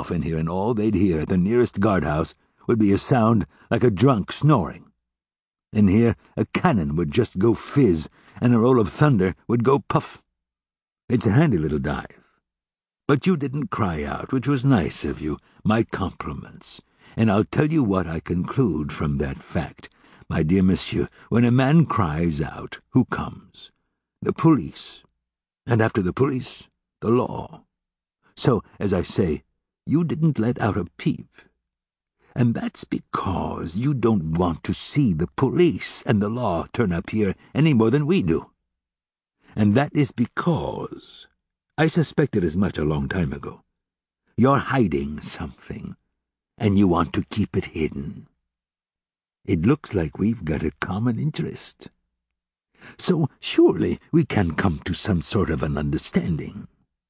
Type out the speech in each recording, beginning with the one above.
off in here, and all they'd hear at the nearest guardhouse would be a sound like a drunk snoring. In here, a cannon would just go fizz, and a roll of thunder would go puff. It's a handy little dive. But you didn't cry out, which was nice of you. My compliments. And I'll tell you what I conclude from that fact. My dear monsieur, when a man cries out, who comes? The police. And after the police, the law. So, as I say, you didn't let out a peep. And that's because you don't want to see the police and the law turn up here any more than we do. And that is because I suspected as much a long time ago. You're hiding something, and you want to keep it hidden. It looks like we've got a common interest. So surely we can come to some sort of an understanding.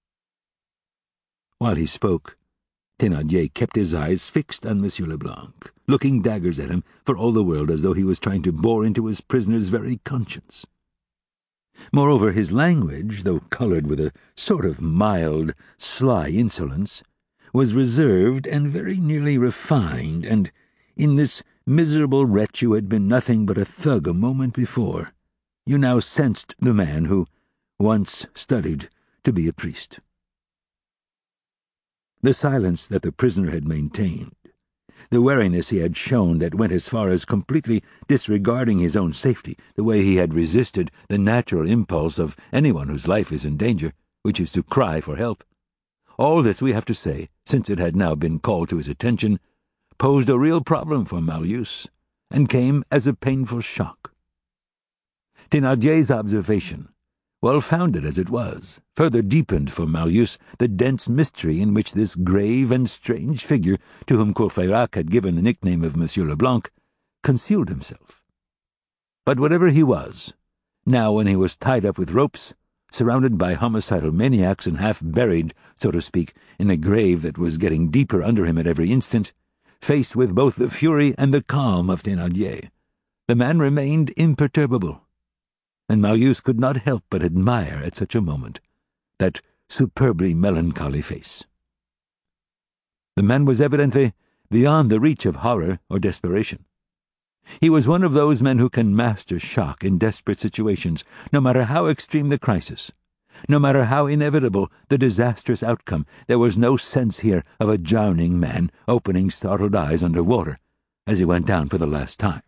While he spoke, Thénardier kept his eyes fixed on Monsieur Leblanc, looking daggers at him for all the world as though he was trying to bore into his prisoner's very conscience. Moreover, his language, though coloured with a sort of mild, sly insolence, was reserved and very nearly refined, and in this miserable wretch who had been nothing but a thug a moment before, you now sensed the man who once studied to be a priest. The silence that the prisoner had maintained, the wariness he had shown that went as far as completely disregarding his own safety, the way he had resisted the natural impulse of anyone whose life is in danger, which is to cry for help. All this, we have to say, since it had now been called to his attention, posed a real problem for Marius, and came as a painful shock. Thénardier's observation, well-founded as it was, further deepened for Marius the dense mystery in which this grave and strange figure, to whom Courfeyrac had given the nickname of Monsieur Leblanc, concealed himself. But whatever he was, now when he was tied up with ropes, surrounded by homicidal maniacs and half buried, so to speak, in a grave that was getting deeper under him at every instant, faced with both the fury and the calm of Thénardier, the man remained imperturbable, and Marius could not help but admire at such a moment that superbly melancholy face. The man was evidently beyond the reach of horror or desperation. He was one of those men who can master shock in desperate situations, no matter how extreme the crisis, no matter how inevitable the disastrous outcome. There was no sense here of a drowning man opening startled eyes under water as he went down for the last time.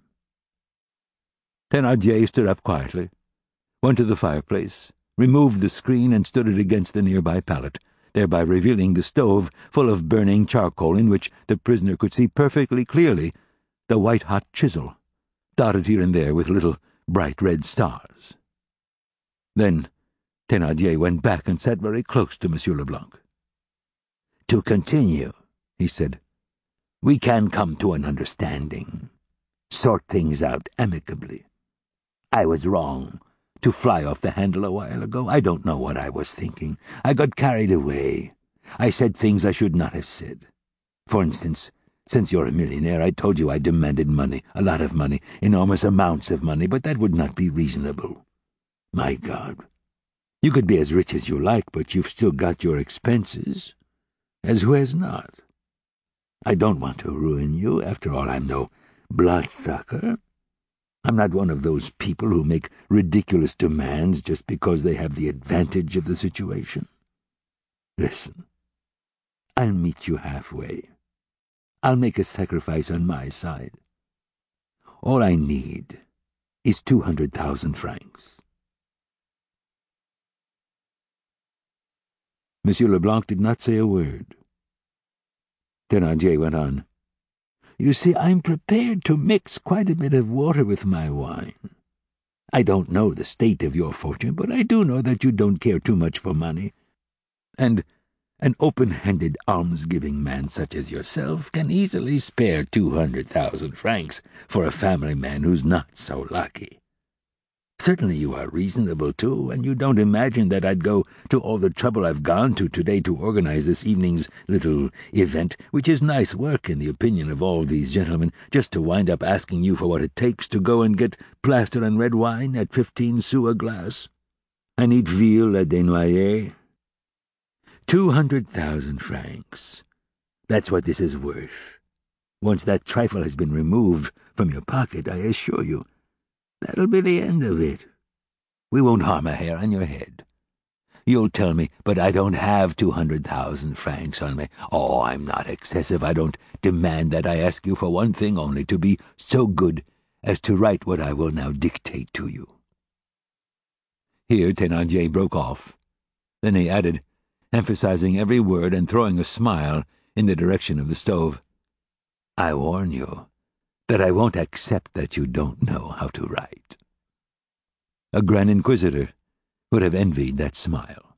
Thénardier stood up quietly, went to the fireplace, removed the screen and stood it against the nearby pallet, thereby revealing the stove full of burning charcoal in which the prisoner could see perfectly clearly the white-hot chisel, dotted here and there with little bright red stars. Then Thénardier went back and sat very close to Monsieur Leblanc. "To continue," he said, "we can come to an understanding, sort things out amicably. I was wrong to fly off the handle a while ago. I don't know what I was thinking. I got carried away. I said things I should not have said. For instance, since you're a millionaire, I told you I demanded money, a lot of money, enormous amounts of money, but that would not be reasonable. My God, you could be as rich as you like, but you've still got your expenses, as who has not? I don't want to ruin you. After all, I'm no bloodsucker. I'm not one of those people who make ridiculous demands just because they have the advantage of the situation. Listen, I'll meet you halfway. I'll make a sacrifice on my side. All I need is 200,000 francs. Monsieur Leblanc did not say a word. Thénardier went on. You see, I'm prepared to mix quite a bit of water with my wine. I don't know the state of your fortune, but I do know that you don't care too much for money. And an open-handed, alms-giving man such as yourself can easily spare 200,000 francs for a family man who's not so lucky. Certainly you are reasonable, too, and you don't imagine that I'd go to all the trouble I've gone to today to organize this evening's little event, which is nice work in the opinion of all these gentlemen, just to wind up asking you for what it takes to go and get plaster and red wine at 15 sous a glass. I need veal à desnoyers. 200,000 francs. That's what this is worth. Once that trifle has been removed from your pocket, I assure you, that'll be the end of it. We won't harm a hair on your head. You'll tell me, but I don't have 200,000 francs on me. Oh, I'm not excessive. I don't demand that. I ask you for one thing only, to be so good as to write what I will now dictate to you." Here Thénardier broke off. Then he added, emphasizing every word and throwing a smile in the direction of the stove, "I warn you that I won't accept that you don't know how to write." A Grand Inquisitor would have envied that smile.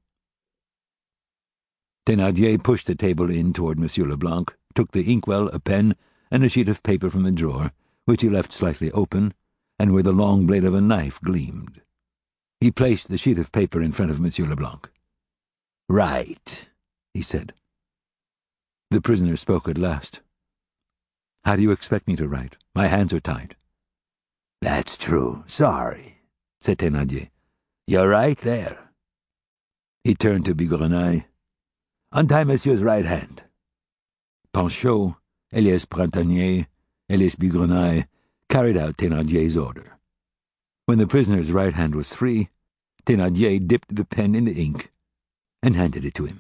Thénardier pushed the table in toward Monsieur Leblanc, took the inkwell, a pen, and a sheet of paper from the drawer, which he left slightly open, and where the long blade of a knife gleamed. He placed the sheet of paper in front of Monsieur Leblanc. "Write," he said. The prisoner spoke at last. "How do you expect me to write? My hands are tied." "That's true. Sorry," said Thénardier. "You're right there." He turned to Bigrenaille. "Untie Monsieur's right hand." Panchaud, Elias Printanier, Elias Bigrenaille carried out Thénardier's order. When the prisoner's right hand was free, Thénardier dipped the pen in the ink and handed it to him.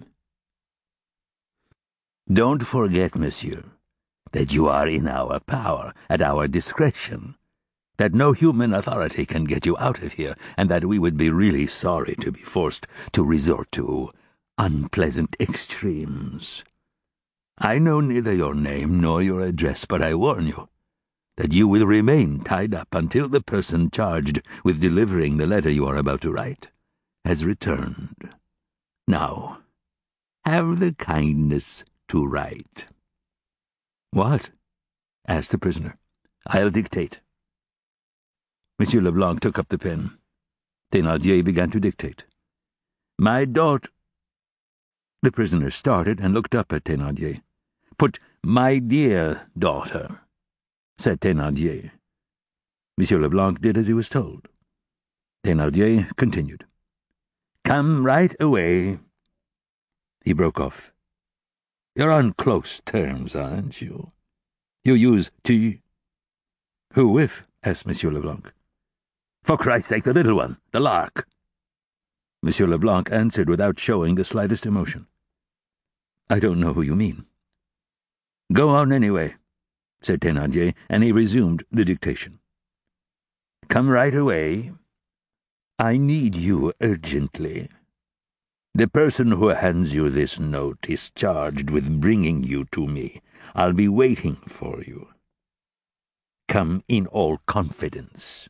"Don't forget, monsieur, that you are in our power, at our discretion, that no human authority can get you out of here, and that we would be really sorry to be forced to resort to unpleasant extremes. I know neither your name nor your address, but I warn you that you will remain tied up until the person charged with delivering the letter you are about to write has returned. Now, have the kindness to write." "What?" asked the prisoner. "I'll dictate." Monsieur Leblanc took up the pen. Thénardier began to dictate. "My daughter—" The prisoner started and looked up at Thénardier. "Put 'my dear daughter,'" said Thénardier. Monsieur Leblanc did as he was told. Thénardier continued. "Come right away." He broke off. "You're on close terms, aren't you? You use tu." "Who with?" asked Monsieur Leblanc. "For Christ's sake, the little one, the lark." Monsieur Leblanc answered without showing the slightest emotion. "I don't know who you mean." "Go on anyway," said Thénardier, and he resumed the dictation. "Come right away. I need you urgently. The person who hands you this note is charged with bringing you to me. I'll be waiting for you. Come in all confidence."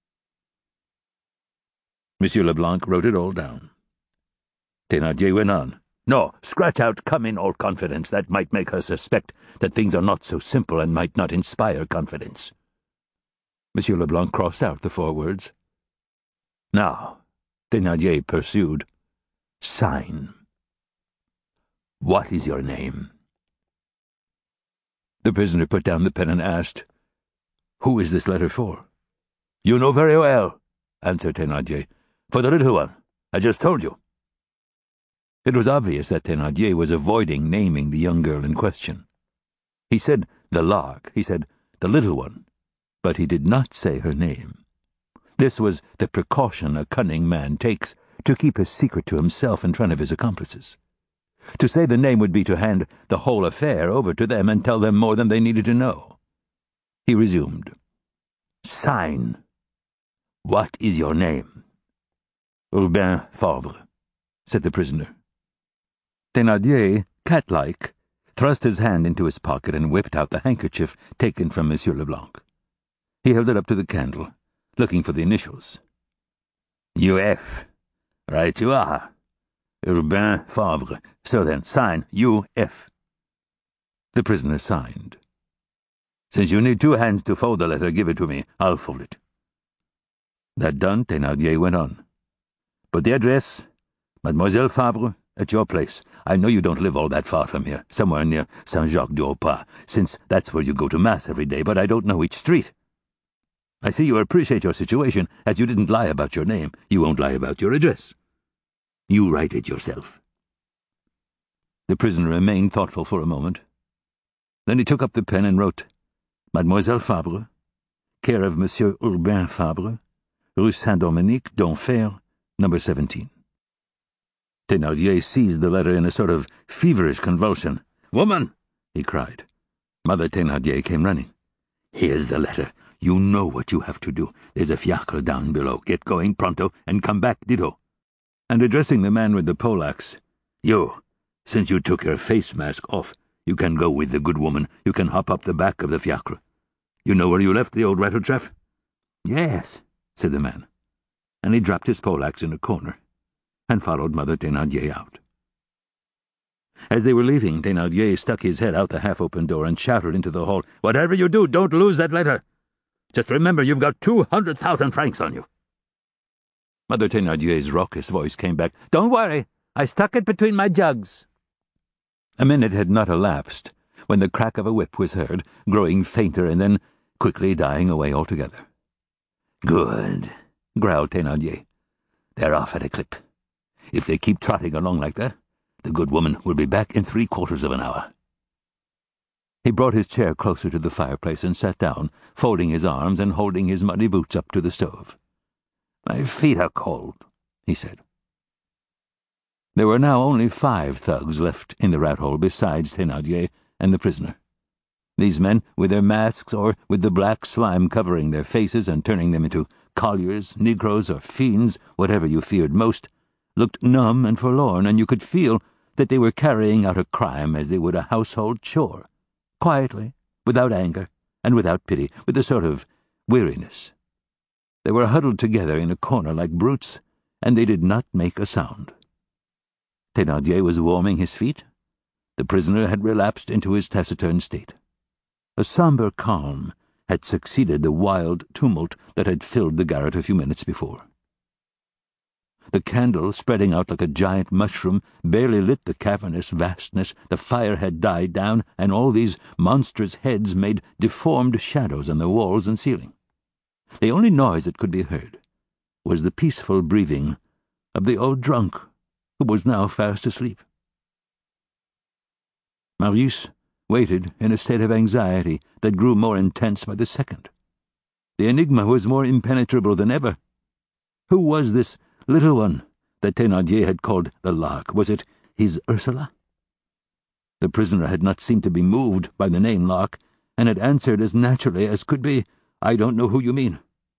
Monsieur Leblanc wrote it all down. Thénardier went on. "No, scratch out 'come in all confidence.' That might make her suspect that things are not so simple and might not inspire confidence." Monsieur Leblanc crossed out the 4 words. "Now," Thénardier pursued, "sign. What is your name?" The prisoner put down the pen and asked, "Who is this letter for?" "You know very well," answered Thénardier. "For the little one. I just told you." It was obvious that Thénardier was avoiding naming the young girl in question. He said the lark, he said the little one, but he did not say her name. This was the precaution a cunning man takes to keep his secret to himself in front of his accomplices. To say the name would be to hand the whole affair over to them and tell them more than they needed to know. He resumed. "Sign. What is your name?" "Urbain Fabre," said the prisoner. Thénardier, cat-like, thrust his hand into his pocket and whipped out the handkerchief taken from Monsieur Leblanc. He held it up to the candle, looking for the initials. "U.F. Right you are. Urbain Fabre. So then, sign U.F. The prisoner signed. "Since you need 2 hands to fold the letter, give it to me. I'll fold it." That done, Thénardier went on. "Put the address, Mademoiselle Fabre, at your place. I know you don't live all that far from here, somewhere near Saint-Jacques-du-Haut-Pas, since that's where you go to Mass every day, but I don't know which street. I see you appreciate your situation, as you didn't lie about your name. You won't lie about your address. You write it yourself." The prisoner remained thoughtful for a moment, Then he took up the pen and wrote, Mademoiselle Fabre, care of Monsieur Urbain Fabre, Rue Saint-Dominique, d'Enfer, number 17. Thénardier seized the letter in a sort of feverish convulsion. "Woman!" he cried. Mother Thénardier came running. "Here's the letter. You know what you have to do. There's a fiacre down below. Get going pronto and come back ditto." And addressing the man with the poleaxe, "You, since you took your face mask off, you can go with the good woman. You can hop up the back of the fiacre. You know where you left the old rattletrap?" "Yes," said the man, and he dropped his poleaxe in a corner and followed Mother Thénardier out. As they were leaving, Thénardier stuck his head out the half-open door and shouted into the hall, "Whatever you do, don't lose that letter. Just remember you've got 200,000 francs on you." Mother Thénardier's raucous voice came back, "Don't worry, I stuck it between my jugs." A minute had not elapsed when the crack of a whip was heard, growing fainter and then quickly dying away altogether. "Good," growled Thénardier. "They're off at a clip. If they keep trotting along like that, the good woman will be back in 3/4 of an hour." He brought his chair closer to the fireplace and sat down, folding his arms and holding his muddy boots up to the stove. "My feet are cold," he said. There were now only 5 thugs left in the rat-hole besides Thénardier and the prisoner. These men, with their masks or with the black slime covering their faces and turning them into colliers, negroes, or fiends, whatever you feared most, looked numb and forlorn, and you could feel that they were carrying out a crime as they would a household chore, quietly, without anger, and without pity, with a sort of weariness. They were huddled together in a corner like brutes, and they did not make a sound. Thénardier was warming his feet. The prisoner had relapsed into his taciturn state. A sombre calm had succeeded the wild tumult that had filled the garret a few minutes before. The candle, spreading out like a giant mushroom, barely lit the cavernous vastness. The fire had died down, and all these monstrous heads made deformed shadows on the walls and ceiling. The only noise that could be heard was the peaceful breathing of the old drunk, who was now fast asleep. Marius waited in a state of anxiety that grew more intense by the second. The enigma was more impenetrable than ever. Who was this little one that Thénardier had called the Lark? Was it his Ursula? The prisoner had not seemed to be moved by the name Lark, and had answered as naturally as could be, "I don't know who you mean."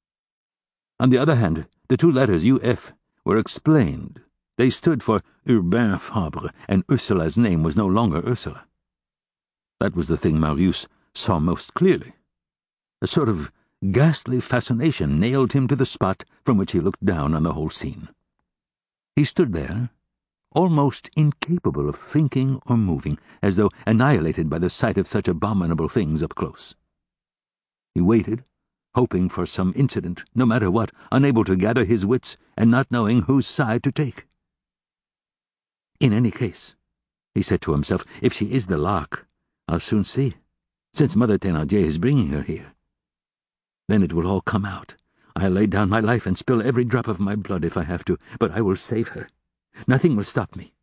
On the other hand, the 2 letters UF were explained. They stood for Urbain Fabre, and Ursula's name was no longer Ursula. That was the thing Marius saw most clearly. A sort of ghastly fascination nailed him to the spot from which he looked down on the whole scene. He stood there, almost incapable of thinking or moving, as though annihilated by the sight of such abominable things up close. He waited, hoping for some incident, no matter what, unable to gather his wits and not knowing whose side to take. "In any case," he said to himself, "if she is the Lark, I'll soon see, since Mother Thénardier is bringing her here. Then it will all come out. I'll lay down my life and spill every drop of my blood if I have to, but I will save her. Nothing will stop me."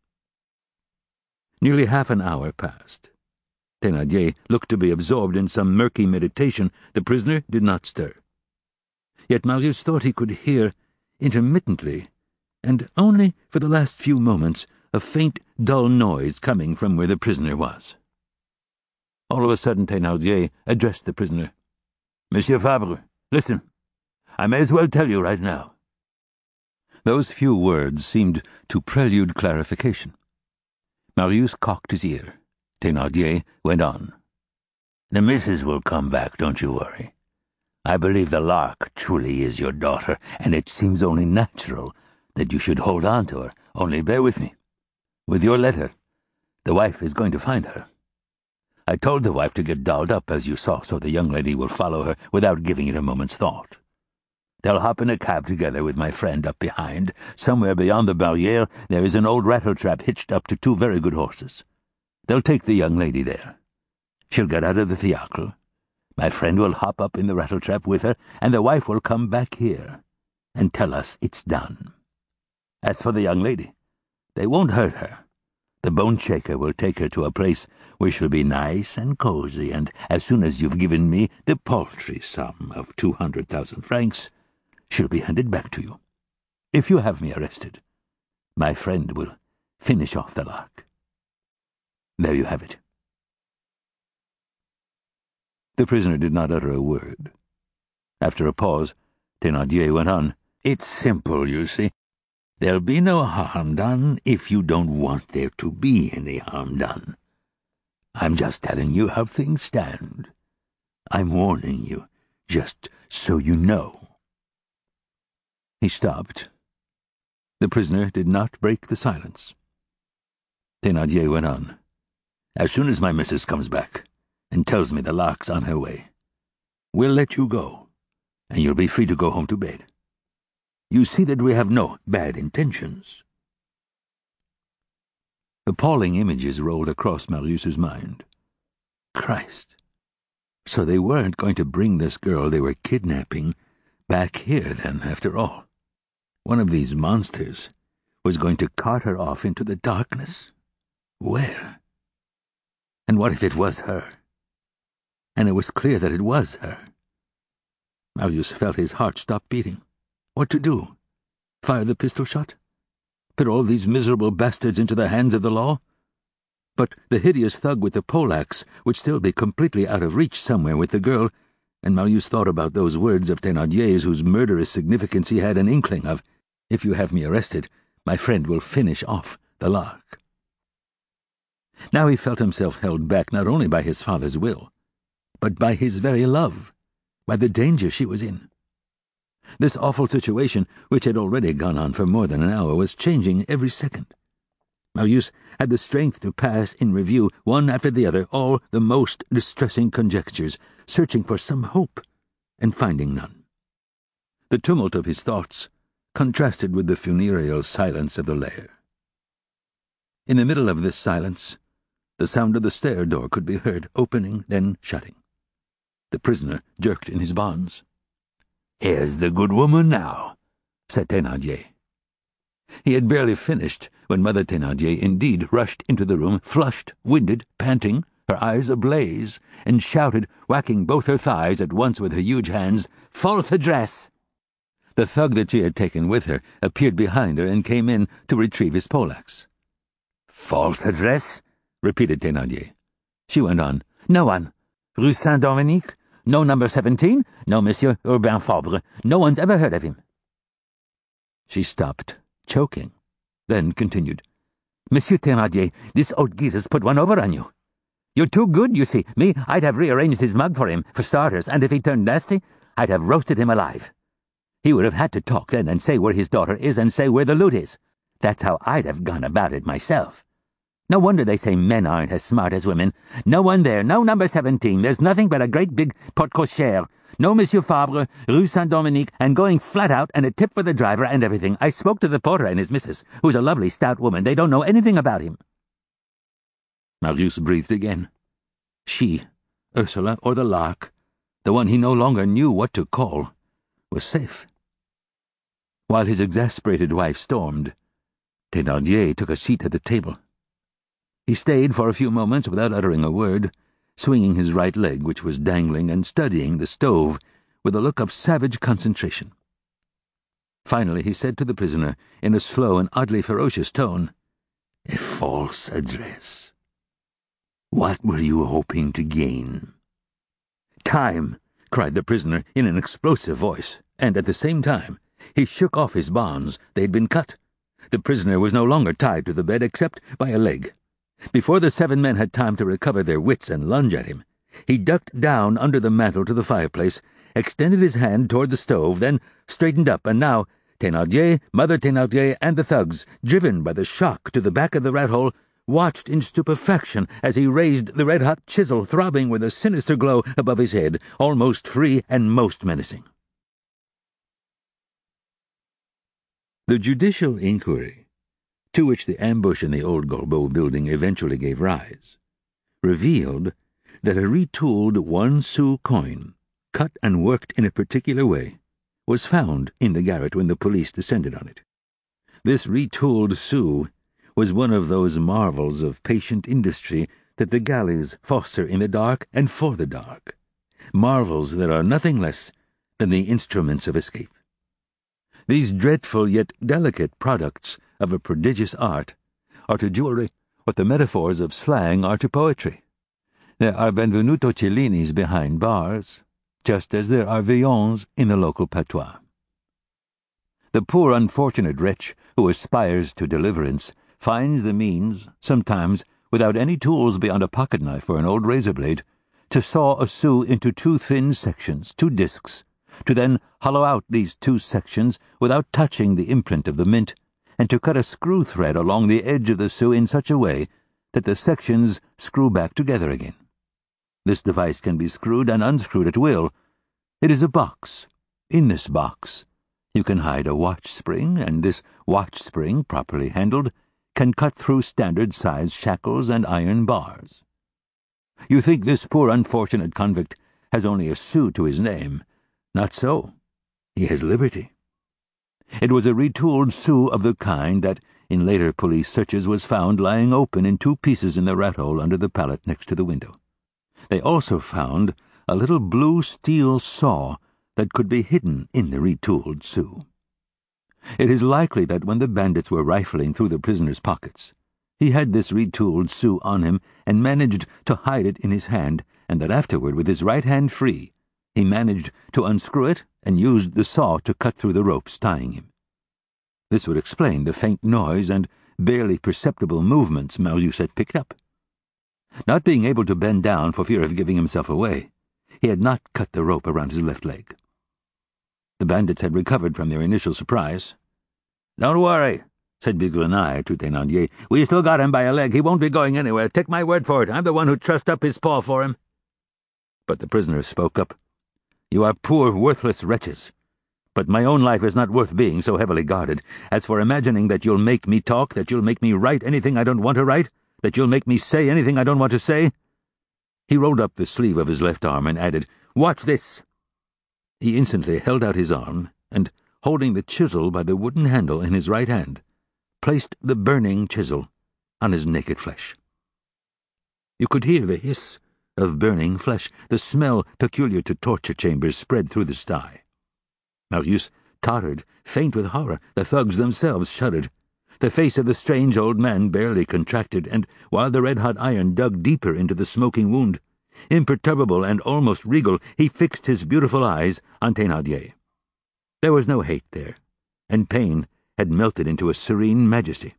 Nearly half an hour passed. Thénardier looked to be absorbed in some murky meditation. The prisoner did not stir. Yet Marius thought he could hear, intermittently, and only for the last few moments, a faint, dull noise coming from where the prisoner was. All of a sudden Thénardier addressed the prisoner. "Monsieur Fabre, listen. I may as well tell you right now." Those few words seemed to prelude clarification. Marius cocked his ear. Thénardier went on. "The missus will come back, don't you worry. I believe the Lark truly is your daughter, and it seems only natural that you should hold on to her. Only bear with me. With your letter, the wife is going to find her. I told the wife to get dolled up, as you saw, so the young lady will follow her without giving it a moment's thought. They'll hop in a cab together with my friend up behind. Somewhere beyond the barrière there is an old rattletrap hitched up to 2 very good horses. They'll take the young lady there. She'll get out of the fiacre. My friend will hop up in the rattletrap with her, and the wife will come back here and tell us it's done. As for the young lady, they won't hurt her. The bone shaker will take her to a place where she'll be nice and cozy, and as soon as you've given me the paltry sum of 200,000 francs, she'll be handed back to you. If you have me arrested, my friend will finish off the lark. There you have it." The prisoner did not utter a word. After a pause, Thénardier went on. "It's simple, you see. There'll be no harm done if you don't want there to be any harm done. I'm just telling you how things stand. I'm warning you, just so you know." He stopped. The prisoner did not break the silence. Thénardier went on. "As soon as my missus comes back and tells me the lark's on her way, we'll let you go, and you'll be free to go home to bed. You see that we have no bad intentions." Appalling images rolled across Marius's mind. Christ! So they weren't going to bring this girl they were kidnapping back here, then, after all. One of these monsters was going to cart her off into the darkness. Where? And what if it was her? And it was clear that it was her. Marius felt his heart stop beating. What to do? Fire the pistol shot? Put all these miserable bastards into the hands of the law? But the hideous thug with the poleaxe would still be completely out of reach somewhere with the girl, and Marius thought about those words of Thénardier's whose murderous significance he had an inkling of. "If you have me arrested, my friend will finish off the lark." Now he felt himself held back not only by his father's will, but by his very love, by the danger she was in. This awful situation, which had already gone on for more than an hour, was changing every second. Marius had the strength to pass in review, one after the other, all the most distressing conjectures, searching for some hope, and finding none. The tumult of his thoughts contrasted with the funereal silence of the lair. In the middle of this silence, the sound of the stair door could be heard, opening, then shutting. The prisoner jerked in his bonds. "Here's the good woman now," said Thénardier. He had barely finished when Mother Thénardier indeed rushed into the room, flushed, winded, panting, her eyes ablaze, and shouted, whacking both her thighs at once with her huge hands, "False address!" The thug that she had taken with her appeared behind her and came in to retrieve his poleaxe. "False address?" repeated Thénardier. She went on. "No one. Rue Saint-Dominique? No number 17? No Monsieur Urbain Fabre. No one's ever heard of him." She stopped, choking, then continued. "Monsieur Thénardier, this old geezer's put one over on you. You're too good, you see. Me, I'd have rearranged his mug for him, for starters, and if he turned nasty, I'd have roasted him alive. He would have had to talk then and say where his daughter is and say where the loot is. That's how I'd have gone about it myself. No wonder they say men aren't as smart as women. No one there, no number 17. There's nothing but a great big porte cochere. No Monsieur Fabre, Rue Saint-Dominique, and going flat out, and a tip for the driver and everything. I spoke to the porter and his missus, who's a lovely stout woman. They don't know anything about him." Marius breathed again. She, Ursula, or the lark, the one he no longer knew what to call, was safe. While his exasperated wife stormed, Thénardier took a seat at the table. He stayed for a few moments without uttering a word, swinging his right leg, which was dangling, and studying the stove with a look of savage concentration. Finally he said to the prisoner, in a slow and oddly ferocious tone, "A false address. What were you hoping to gain?" "Time!" cried the prisoner in an explosive voice, and at the same time he shook off his bonds. They had been cut. The prisoner was no longer tied to the bed except by a leg. Before the 7 men had time to recover their wits and lunge at him, he ducked down under the mantel to the fireplace, extended his hand toward the stove, then straightened up, and now Thénardier, Mother Thénardier, and the thugs, driven by the shock to the back of the rat-hole, watched in stupefaction as he raised the red-hot chisel, throbbing with a sinister glow above his head, almost free and most menacing. The judicial inquiry, to which the ambush in the old Gorbeau building eventually gave rise, revealed that a retooled 1-sou coin, cut and worked in a particular way, was found in the garret when the police descended on it. This retooled sou was one of those marvels of patient industry that the galleys foster in the dark and for the dark, marvels that are nothing less than the instruments of escape. These dreadful yet delicate products of a prodigious art are to jewelry what the metaphors of slang are to poetry. There are Benvenuto Cellinis behind bars, just as there are Villons in the local patois. The poor unfortunate wretch who aspires to deliverance finds the means, sometimes without any tools beyond a pocket-knife or an old razor-blade, to saw a sou into two thin sections, two discs, to then hollow out these two sections without touching the imprint of the mint, and to cut a screw thread along the edge of the sou in such a way that the sections screw back together again. This device can be screwed and unscrewed at will. It is a box. In this box you can hide a watch spring, and this watch spring, properly handled, can cut through standard-size shackles and iron bars. You think this poor unfortunate convict has only a sou to his name. Not so. He has liberty. It was a retooled sou of the kind that, in later police searches, was found lying open in two pieces in the rat-hole under the pallet next to the window. They also found a little blue steel saw that could be hidden in the retooled sou. It is likely that when the bandits were rifling through the prisoner's pockets, he had this retooled sou on him and managed to hide it in his hand, and that afterward, with his right hand free, he managed to unscrew it and used the saw to cut through the ropes tying him. This would explain the faint noise and barely perceptible movements Marius had picked up. Not being able to bend down for fear of giving himself away, he had not cut the rope around his left leg. The bandits had recovered from their initial surprise. "Don't worry," said Bigrenaille to Thénardier. "We still got him by a leg. He won't be going anywhere. Take my word for it. I'm the one who trussed up his paw for him." But the prisoner spoke up. "You are poor, worthless wretches. But my own life is not worth being so heavily guarded. As for imagining that you'll make me talk, that you'll make me write anything I don't want to write, that you'll make me say anything I don't want to say—" He rolled up the sleeve of his left arm and added, "Watch this." He instantly held out his arm and, holding the chisel by the wooden handle in his right hand, placed the burning chisel on his naked flesh. You could hear the hiss of burning flesh. The smell peculiar to torture chambers spread through the sty. Marius tottered, faint with horror. The thugs themselves shuddered. The face of the strange old man barely contracted, and while the red-hot iron dug deeper into the smoking wound, imperturbable and almost regal, he fixed his beautiful eyes on Thénardier. There was no hate there, and pain had melted into a serene majesty.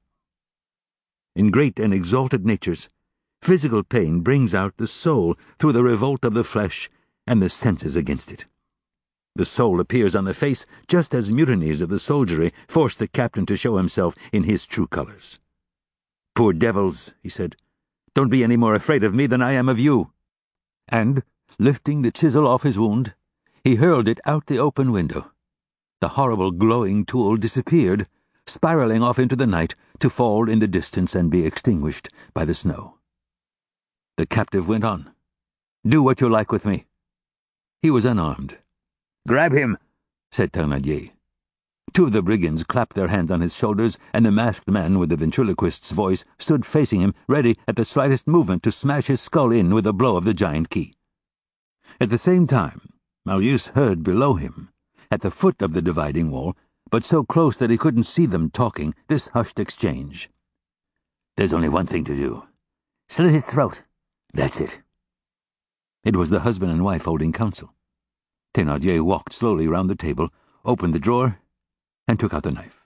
In great and exalted natures, physical pain brings out the soul through the revolt of the flesh and the senses against it. The soul appears on the face just as mutinies of the soldiery forced the captain to show himself in his true colors. "Poor devils," he said, "don't be any more afraid of me than I am of you." And, lifting the chisel off his wound, he hurled it out the open window. The horrible glowing tool disappeared, spiraling off into the night to fall in the distance and be extinguished by the snow. The captive went on. "Do what you like with me." He was unarmed. "Grab him," said Thénardier. Two of the brigands clapped their hands on his shoulders, and the masked man with the ventriloquist's voice stood facing him, ready at the slightest movement to smash his skull in with a blow of the giant key. At the same time, Marius heard below him, at the foot of the dividing wall, but so close that he couldn't see them talking, this hushed exchange. "There's only one thing to do. Slit his throat. That's it." It was the husband and wife holding counsel. Thénardier walked slowly round the table, opened the drawer, and took out the knife.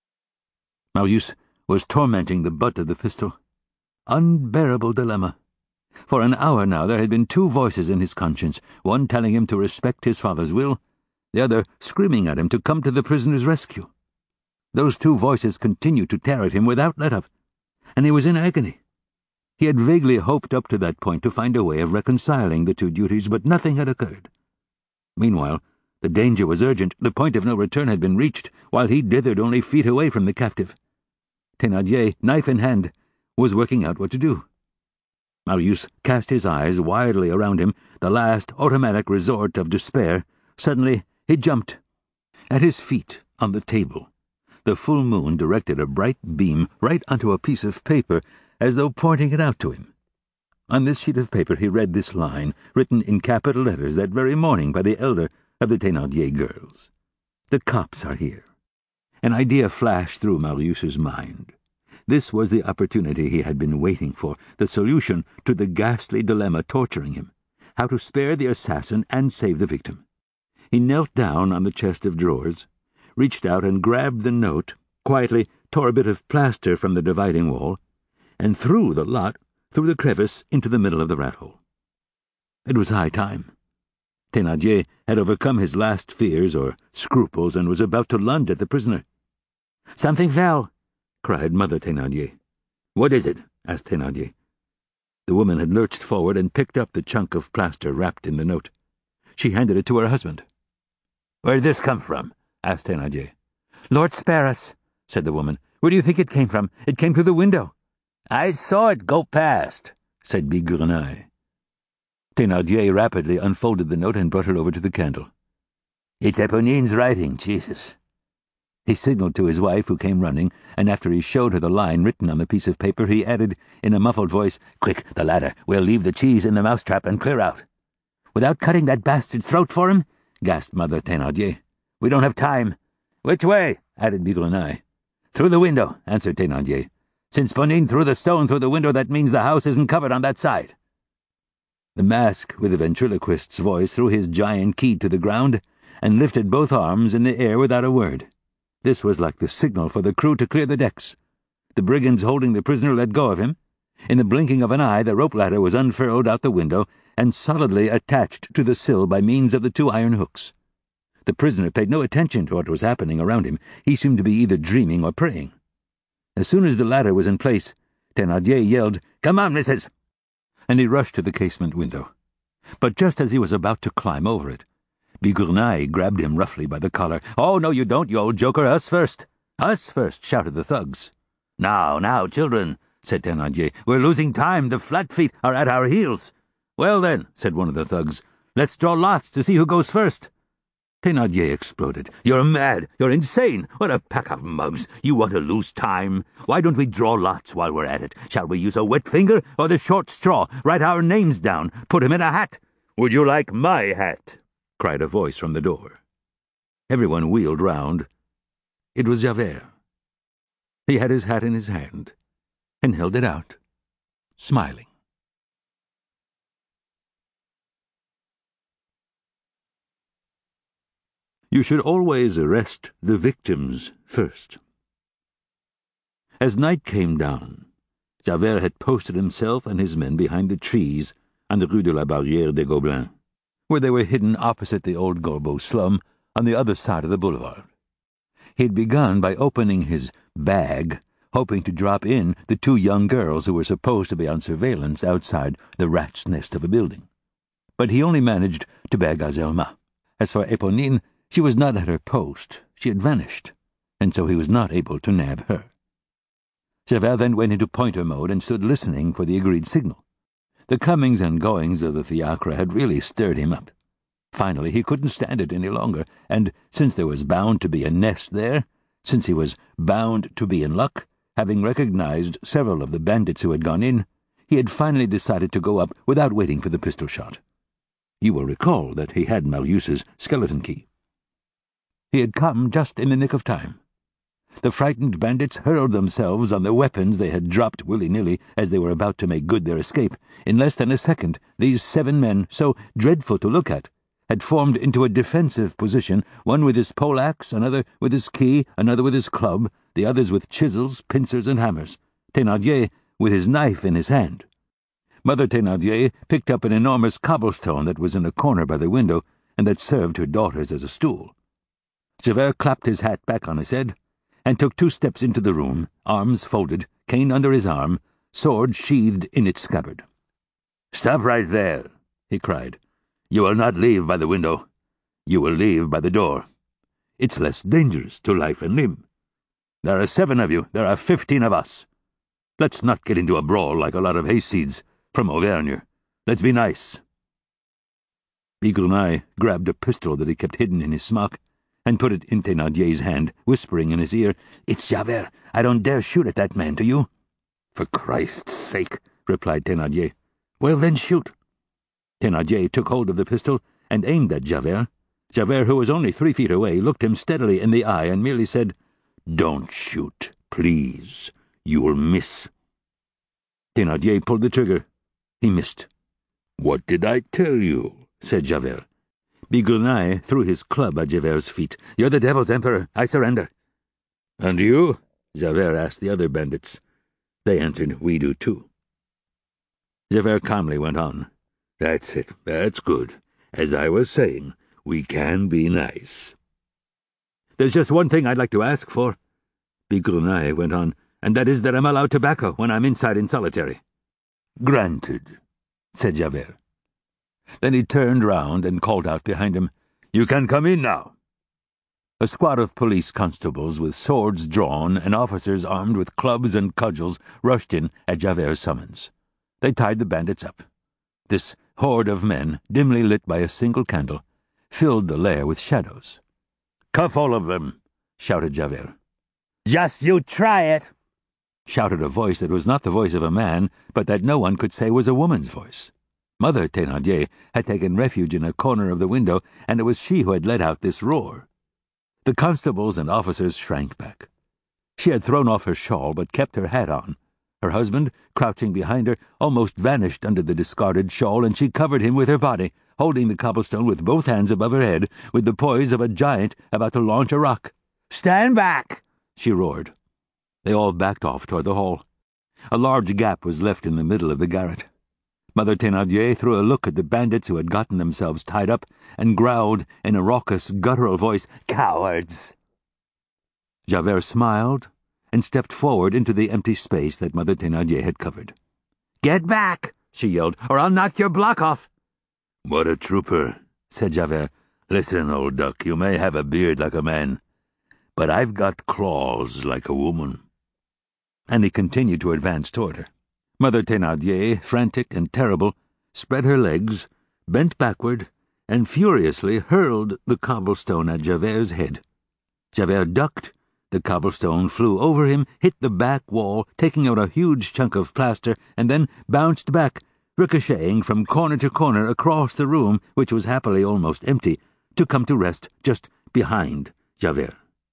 Marius was tormenting the butt of the pistol. Unbearable dilemma. For an hour now there had been two voices in his conscience, one telling him to respect his father's will, the other screaming at him to come to the prisoner's rescue. Those two voices continued to tear at him without let-up, and he was in agony. He had vaguely hoped up to that point to find a way of reconciling the two duties, but nothing had occurred. Meanwhile, the danger was urgent. The point of no return had been reached, while he dithered only feet away from the captive. Thénardier, knife in hand, was working out what to do. Marius cast his eyes wildly around him, the last automatic resort of despair. Suddenly he jumped. At his feet, on the table, The full moon directed a bright beam right onto a piece of paper, as though pointing it out to him. On this sheet of paper he read this line, written in capital letters that very morning by the elder of the Thénardier girls. "The cops are here." An idea flashed through Marius's mind. This was the opportunity he had been waiting for, the solution to the ghastly dilemma torturing him: how to spare the assassin and save the victim. He knelt down on the chest of drawers, reached out and grabbed the note, quietly tore a bit of plaster from the dividing wall, and threw the lot through the crevice into the middle of the rat-hole. It was high time. Thénardier had overcome his last fears or scruples and was about to lunge at the prisoner. "Something fell!" cried Mother Thénardier. "What is it?" asked Thénardier. The woman had lurched forward and picked up the chunk of plaster wrapped in the note. She handed it to her husband. "Where did this come from?" asked Thénardier. "Lord spare us," said the woman. "Where do you think it came from? It came through the window." "I saw it go past," said Bigrenaille. Thénardier rapidly unfolded the note and brought it over to the candle. "It's Éponine's writing, Jesus." He signaled to his wife, who came running, and after he showed her the line written on the piece of paper, he added, in a muffled voice, "Quick, the ladder. We'll leave the cheese in the mousetrap and clear out." "Without cutting that bastard's throat for him?" gasped Mother Thénardier. "We don't have time." "Which way?" added Bigrenaille. "Through the window," answered Thénardier. "Since Ponine threw the stone through the window, that means the house isn't covered on that side." The mask with the ventriloquist's voice threw his giant key to the ground and lifted both arms in the air without a word. This was like the signal for the crew to clear the decks. The brigands holding the prisoner let go of him. In the blinking of an eye, the rope ladder was unfurled out the window and solidly attached to the sill by means of the 2 iron hooks. The prisoner paid no attention to what was happening around him. He seemed to be either dreaming or praying. As soon as the ladder was in place, Thénardier yelled, "Come on, missus!" and he rushed to the casement window. But just as he was about to climb over it, Bigrenaille grabbed him roughly by the collar. "Oh, no, you don't, you old joker. Us first." "Us first," shouted the thugs. Now, children," said Thénardier. "We're losing time. The Flatfeet are at our heels." "Well, then," said one of the thugs, "let's draw lots to see who goes first." Thénardier exploded. "You're mad! You're insane! What a pack of mugs! You want to lose time? Why don't we draw lots while we're at it? Shall we use a wet finger or the short straw? Write our names down. Put 'em in a hat." "Would you like my hat?" cried a voice from the door. Everyone wheeled round. It was Javert. He had his hat in his hand and held it out, smiling. You should always arrest the victims first. As night came down, Javert had posted himself and his men behind the trees on the Rue de la Barrière des Gobelins, where they were hidden opposite the old Gorbeau slum on the other side of the boulevard. He had begun by opening his bag, hoping to drop in the 2 young girls who were supposed to be on surveillance outside the rat's nest of a building. But he only managed to bag Azelma. As for Éponine, she was not at her post. She had vanished, and so he was not able to nab her. Javert then went into pointer mode and stood listening for the agreed signal. The comings and goings of the fiacre had really stirred him up. Finally, he couldn't stand it any longer, and since there was bound to be a nest there, since he was bound to be in luck, having recognized several of the bandits who had gone in, he had finally decided to go up without waiting for the pistol shot. You will recall that he had Marius's skeleton key. He had come just in the nick of time. The frightened bandits hurled themselves on the weapons they had dropped willy-nilly as they were about to make good their escape. In less than a second, these 7 men, so dreadful to look at, had formed into a defensive position, one with his poleaxe, another with his key, another with his club, the others with chisels, pincers, and hammers, Thénardier with his knife in his hand. Mother Thénardier picked up an enormous cobblestone that was in a corner by the window and that served her daughters as a stool. Javert clapped his hat back on his head and took 2 steps into the room, arms folded, cane under his arm, sword sheathed in its scabbard. "Stop right there," he cried. "You will not leave by the window. You will leave by the door. It's less dangerous to life and limb. There are 7 of you, there are 15 of us. Let's not get into a brawl like a lot of hayseeds from Auvergne. Let's be nice." Bigrenaille grabbed a pistol that he kept hidden in his smock and put it in Thénardier's hand, whispering in his ear, "It's Javert. I don't dare shoot at that man, do you?" "For Christ's sake," replied Thénardier. "Well, then shoot." Thénardier took hold of the pistol and aimed at Javert. Javert, who was only 3 feet away, looked him steadily in the eye and merely said, "Don't shoot, please. You'll miss." Thénardier pulled the trigger. He missed. "What did I tell you?" said Javert. Bigrenaille threw his club at Javert's feet. "You're the devil's emperor. I surrender." "And you?" Javert asked the other bandits. They answered, "We do too." Javert calmly went on. "That's it. That's good. As I was saying, we can be nice." "There's just one thing I'd like to ask for," Bigrenaille went on, "and that is that I'm allowed tobacco when I'm inside in solitary." "Granted," said Javert. Then he turned round and called out behind him, "You can come in now." A squad of police constables with swords drawn and officers armed with clubs and cudgels rushed in at Javert's summons. They tied the bandits up. This horde of men, dimly lit by a single candle, filled the lair with shadows. "Cuff all of them," shouted Javert. "Just you try it," shouted a voice that was not the voice of a man, but that no one could say was a woman's voice. Mother Thénardier had taken refuge in a corner of the window, and it was she who had let out this roar. The constables and officers shrank back. She had thrown off her shawl, but kept her hat on. Her husband, crouching behind her, almost vanished under the discarded shawl, and she covered him with her body, holding the cobblestone with both hands above her head, with the poise of a giant about to launch a rock. "Stand back!" she roared. They all backed off toward the hall. A large gap was left in the middle of the garret. Mother Thénardier threw a look at the bandits who had gotten themselves tied up, and growled in a raucous, guttural voice, "Cowards!" Javert smiled and stepped forward into the empty space that Mother Thénardier had covered. "Get back!" she yelled, "or I'll knock your block off!" "What a trooper," said Javert. "Listen, old duck, you may have a beard like a man, but I've got claws like a woman." And he continued to advance toward her. Mother Thénardier, frantic and terrible, spread her legs, bent backward, and furiously hurled the cobblestone at Javert's head. Javert ducked. The cobblestone flew over him, hit the back wall, taking out a huge chunk of plaster, and then bounced back, ricocheting from corner to corner across the room, which was happily almost empty, to come to rest just behind Javert.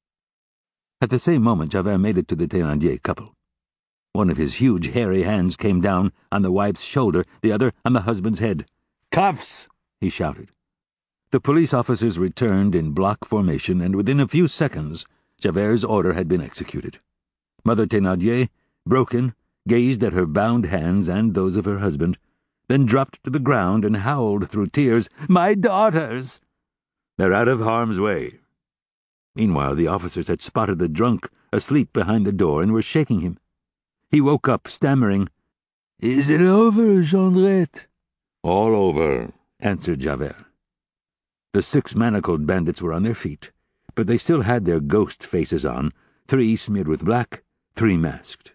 At the same moment, Javert made it to the Thénardier couple. One of his huge, hairy hands came down on the wife's shoulder, the other on the husband's head. "Cuffs!" he shouted. The police officers returned in block formation, and within a few seconds, Javert's order had been executed. Mother Thénardier, broken, gazed at her bound hands and those of her husband, then dropped to the ground and howled through tears, "My daughters!" "They're out of harm's way." Meanwhile, the officers had spotted the drunk asleep behind the door and were shaking him. He woke up, stammering, "Is it over, Jondrette?" "All over," answered Javert. The 6 manacled bandits were on their feet, but they still had their ghost faces on, 3 smeared with black, 3 masked.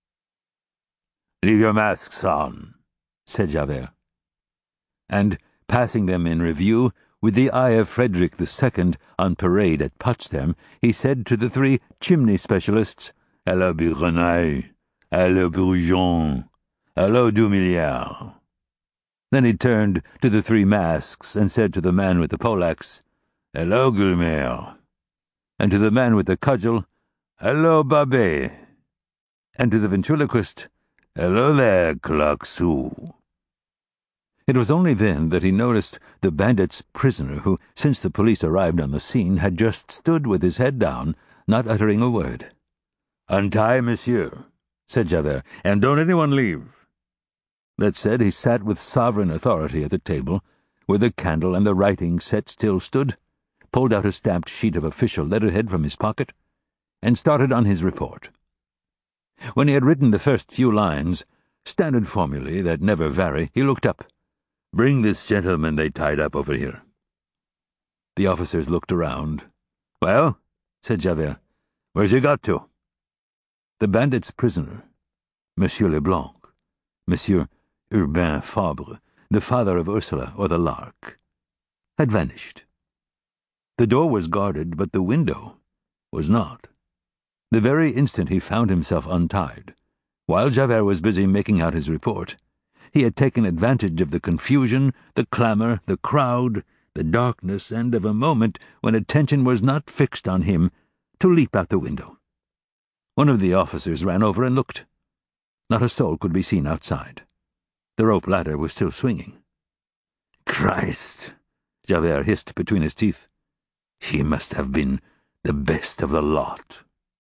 "Leave your masks on," said Javert. And, passing them in review, with the eye of Frederick II on parade at Potsdam, he said to the 3 chimney specialists, "Hello, Bigrenaille. Hello, Brujon. Hello, Dumilliard." Then he turned to the 3 masks and said to the man with the poleaxe, "Hello, Gueulemer." And to the man with the cudgel, "Hello, Babet." And to the ventriloquist, "Hello there, Claquesous." It was only then that he noticed the bandit's prisoner who, since the police arrived on the scene, had just stood with his head down, not uttering a word. "Untie, monsieur," said Javert, "and don't anyone leave." That said, he sat with sovereign authority at the table, where the candle and the writing set still stood, pulled out a stamped sheet of official letterhead from his pocket, and started on his report. When he had written the first few lines, standard formulae that never vary, he looked up. "Bring this gentleman they tied up over here." The officers looked around. "Well," said Javert, "where's he got to?" The bandit's prisoner, Monsieur Leblanc, Monsieur Urbain Fabre, the father of Ursula or the Lark, had vanished. The door was guarded, but the window was not. The very instant he found himself untied, while Javert was busy making out his report, he had taken advantage of the confusion, the clamor, the crowd, the darkness, and of a moment when attention was not fixed on him, to leap out the window. One of the officers ran over and looked. Not a soul could be seen outside. The rope ladder was still swinging. "Christ!" Javert hissed between his teeth. "He must have been the best of the lot."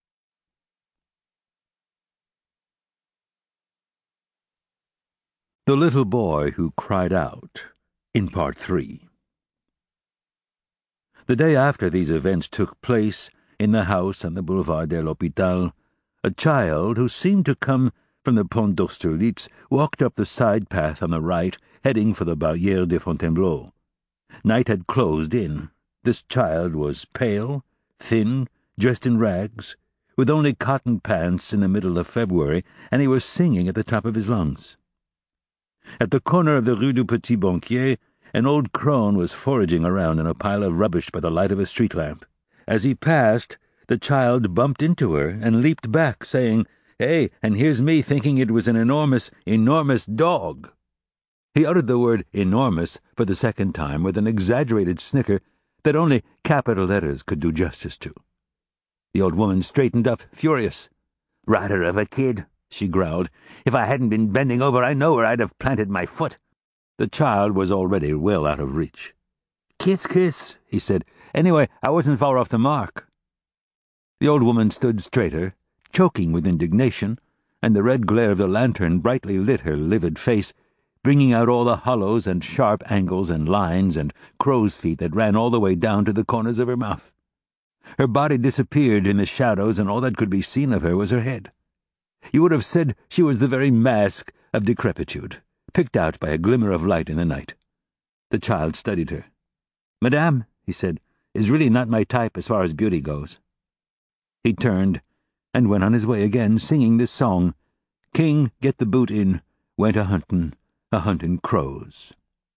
The Little Boy Who Cried Out, in Part 3. The day after these events took place, in the house on the Boulevard de l'Hôpital, a child who seemed to come from the Pont d'Austerlitz walked up the side path on the right, heading for the Barrière de Fontainebleau. Night had closed in. This child was pale, thin, dressed in rags, with only cotton pants in the middle of February, and he was singing at the top of his lungs. At the corner of the Rue du Petit Banquier, an old crone was foraging around in a pile of rubbish by the light of a street lamp. As he passed, the child bumped into her and leaped back, saying, "Hey, and here's me thinking it was an enormous, enormous dog." He uttered the word enormous for the second time with an exaggerated snicker that only capital letters could do justice to. The old woman straightened up, furious. "Rotter of a kid," she growled. "If I hadn't been bending over, I know where I'd have planted my foot." The child was already well out of reach. "Kiss, kiss," he said. "Anyway, I wasn't far off the mark." The old woman stood straighter, choking with indignation, and the red glare of the lantern brightly lit her livid face, bringing out all the hollows and sharp angles and lines and crow's feet that ran all the way down to the corners of her mouth. Her body disappeared in the shadows, and all that could be seen of her was her head. You would have said she was the very mask of decrepitude, picked out by a glimmer of light in the night. The child studied her. "Madame," he said, "is really not my type as far as beauty goes." He turned and went on his way again, singing this song, "King, get the boot in, went a-huntin' crows."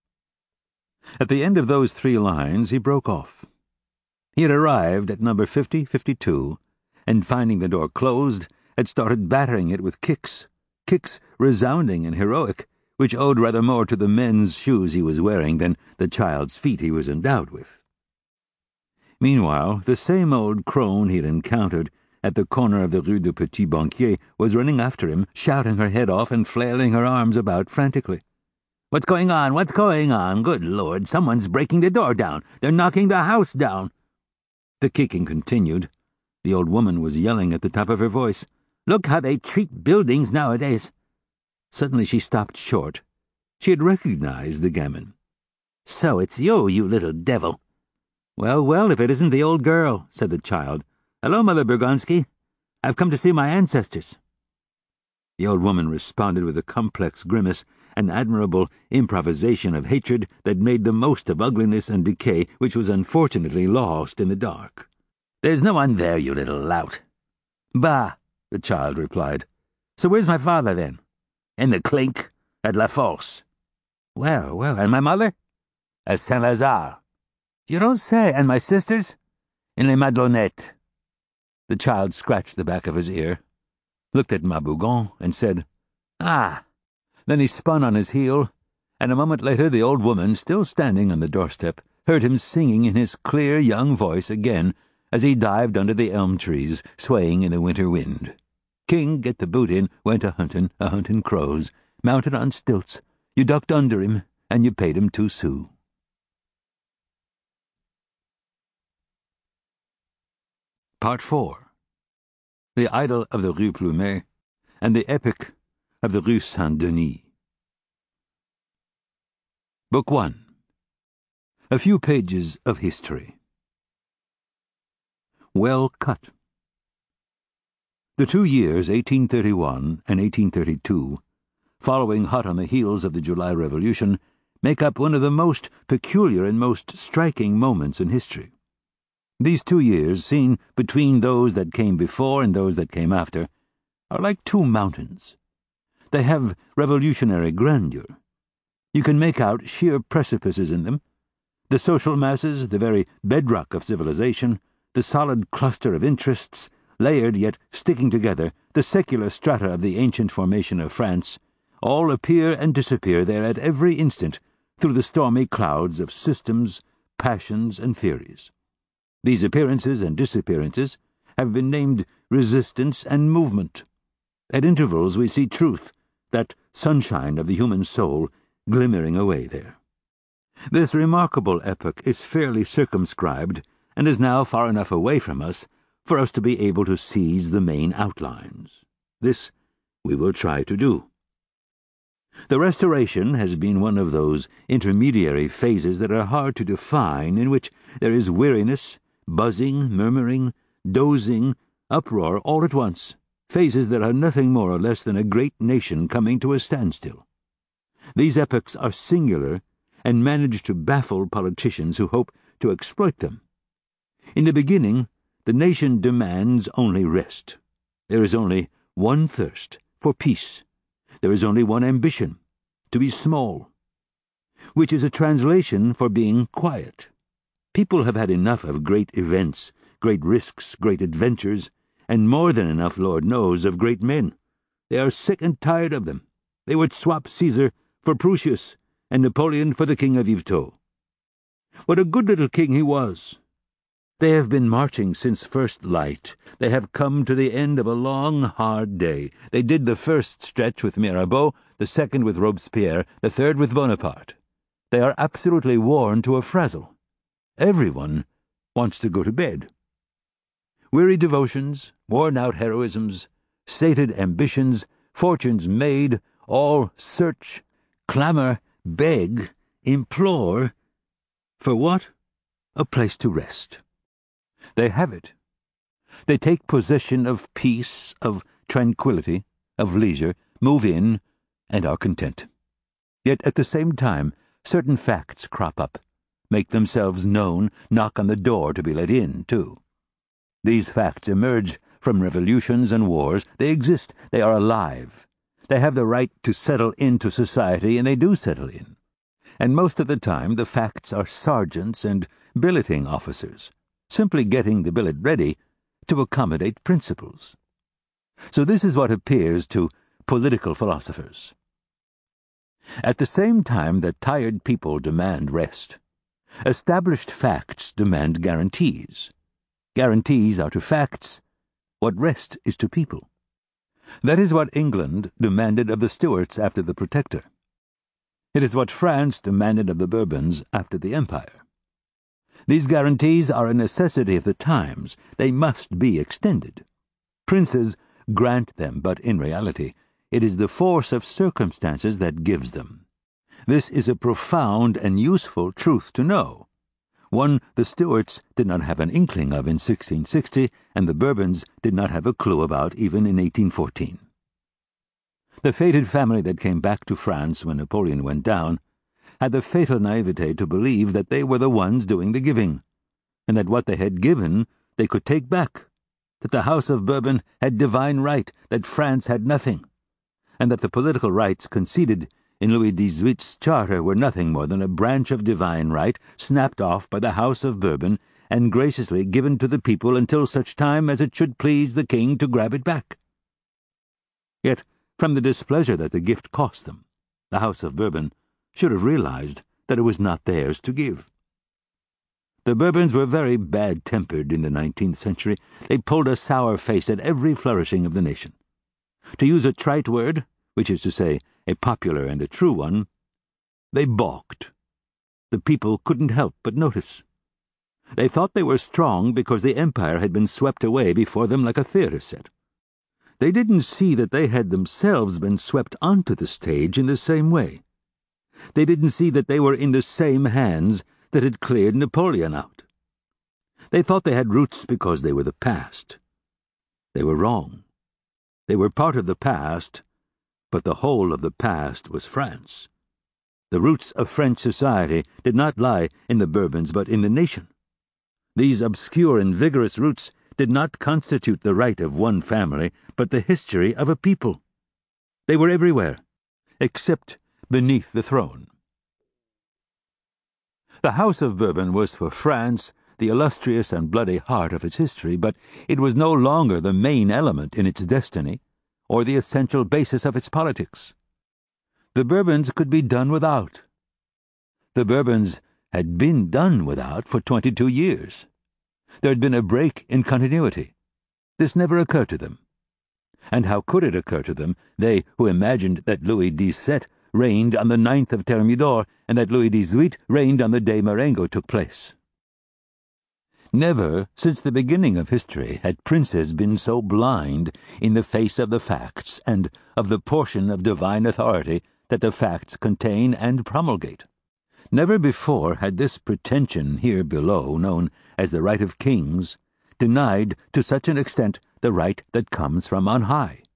At the end of those 3 lines he broke off. He had arrived at number 5052, and finding the door closed, had started battering it with kicks resounding and heroic, which owed rather more to the men's shoes he was wearing than the child's feet he was endowed with. Meanwhile, the same old crone he had encountered at the corner of the Rue du Petit Banquier was running after him, shouting her head off and flailing her arms about frantically. "What's going on? What's going on? Good Lord, someone's breaking the door down. They're knocking the house down." The kicking continued. The old woman was yelling at the top of her voice. "Look how they treat buildings nowadays." Suddenly she stopped short. She had recognized the gamin. "So it's you, you little devil." "Well, well, if it isn't the old girl," said the child. "Hello, Mother Bergonsky. I've come to see my ancestors." The old woman responded with a complex grimace, an admirable improvisation of hatred that made the most of ugliness and decay, which was unfortunately lost in the dark. "There's no one there, you little lout." "Bah," the child replied. "So where's my father, then?" "In the clink, at La Force." "Well, well, and my mother?" "At Saint-Lazare." "You don't say, and my sisters?" "In Les Madlonettes." The child scratched the back of his ear, looked at Ma Bougon, and said, "Ah." Then he spun on his heel, and a moment later the old woman, still standing on the doorstep, heard him singing in his clear young voice again as he dived under the elm trees, swaying in the winter wind. King, get the boot in, went a-huntin' crows, mounted on stilts. You ducked under him, and you paid him 2 sous. Part 4. The Idyll of the Rue Plumet and the Epic of the Rue Saint-Denis. Book 1. A few pages of history. Well cut. The 2 years, 1831 and 1832, following hot on the heels of the July Revolution, make up one of the most peculiar and most striking moments in history. These 2 years, seen between those that came before and those that came after, are like 2 mountains. They have revolutionary grandeur. You can make out sheer precipices in them, The social masses, the very bedrock of civilization, the solid cluster of interests, layered yet sticking together, the secular strata of the ancient formation of France, all appear and disappear there at every instant through the stormy clouds of systems, passions, and theories. These appearances and disappearances have been named resistance and movement. At intervals we see truth, that sunshine of the human soul, glimmering away there. This remarkable epoch is fairly circumscribed and is now far enough away from us for us to be able to seize the main outlines. This we will try to do. The Restoration has been one of those intermediary phases that are hard to define, in which there is weariness, buzzing, murmuring, dozing, uproar all at once, phases that are nothing more or less than a great nation coming to a standstill. These epochs are singular and manage to baffle politicians who hope to exploit them. In the beginning, the nation demands only rest. There is only one thirst, for peace. There is only one ambition, to be small, which is a translation for being quiet. People have had enough of great events, great risks, great adventures, and more than enough, Lord knows, of great men. They are sick and tired of them. They would swap Caesar for Prusius, and Napoleon for the King of Yvetot. What a good little king he was! They have been marching since first light. They have come to the end of a long, hard day. They did the first stretch with Mirabeau, the second with Robespierre, the third with Bonaparte. They are absolutely worn to a frazzle. Everyone wants to go to bed. Weary devotions, worn-out heroisms, sated ambitions, fortunes made, all search, clamor, beg, implore. For what? A place to rest. They have it. They take possession of peace, of tranquility, of leisure, move in, and are content. Yet at the same time, certain facts crop up, make themselves known, knock on the door to be let in, too. These facts emerge from revolutions and wars. They exist. They are alive. They have the right to settle into society, and they do settle in. And most of the time the facts are sergeants and billeting officers, simply getting the billet ready to accommodate principles. So this is what appears to political philosophers. At the same time that tired people demand rest, established facts demand guarantees. Guarantees are to facts what rest is to people. That is what England demanded of the Stuarts after the Protector. It is what France demanded of the Bourbons after the Empire. These guarantees are a necessity of the times. They must be extended. Princes grant them, but in reality, it is the force of circumstances that gives them. This is a profound and useful truth to know, one the Stuarts did not have an inkling of in 1660, and the Bourbons did not have a clue about even in 1814. The fated family that came back to France when Napoleon went down had the fatal naivete to believe that they were the ones doing the giving, and that what they had given they could take back, that the House of Bourbon had divine right, that France had nothing, and that the political rights conceded in Louis XVIII's charter were nothing more than a branch of divine right snapped off by the House of Bourbon and graciously given to the people until such time as it should please the king to grab it back. Yet, from the displeasure that the gift cost them, the House of Bourbon should have realized that it was not theirs to give. The Bourbons were very bad-tempered in the 19th century. They pulled a sour face at every flourishing of the nation. To use a trite word, which is to say, a popular and a true one, they balked. The people couldn't help but notice. They thought they were strong because the empire had been swept away before them like a theater set. They didn't see that they had themselves been swept onto the stage in the same way. They didn't see that they were in the same hands that had cleared Napoleon out. They thought they had roots because they were the past. They were wrong. They were part of the past, but the whole of the past was France. The roots of French society did not lie in the Bourbons, but in the nation. These obscure and vigorous roots did not constitute the right of one family, but the history of a people. They were everywhere, except beneath the throne. The House of Bourbon was for France the illustrious and bloody heart of its history, but it was no longer the main element in its destiny or the essential basis of its politics. The Bourbons could be done without. The Bourbons had been done without for 22 years. There had been a break in continuity. This never occurred to them. And how could it occur to them, they who imagined that Louis XVII reigned on the 9th of Thermidor and that Louis XVIII reigned on the day Marengo took place? Never, since the beginning of history, had princes been so blind in the face of the facts and of the portion of divine authority that the facts contain and promulgate. Never before had this pretension here below, known as the right of kings, denied to such an extent the right that comes from on high.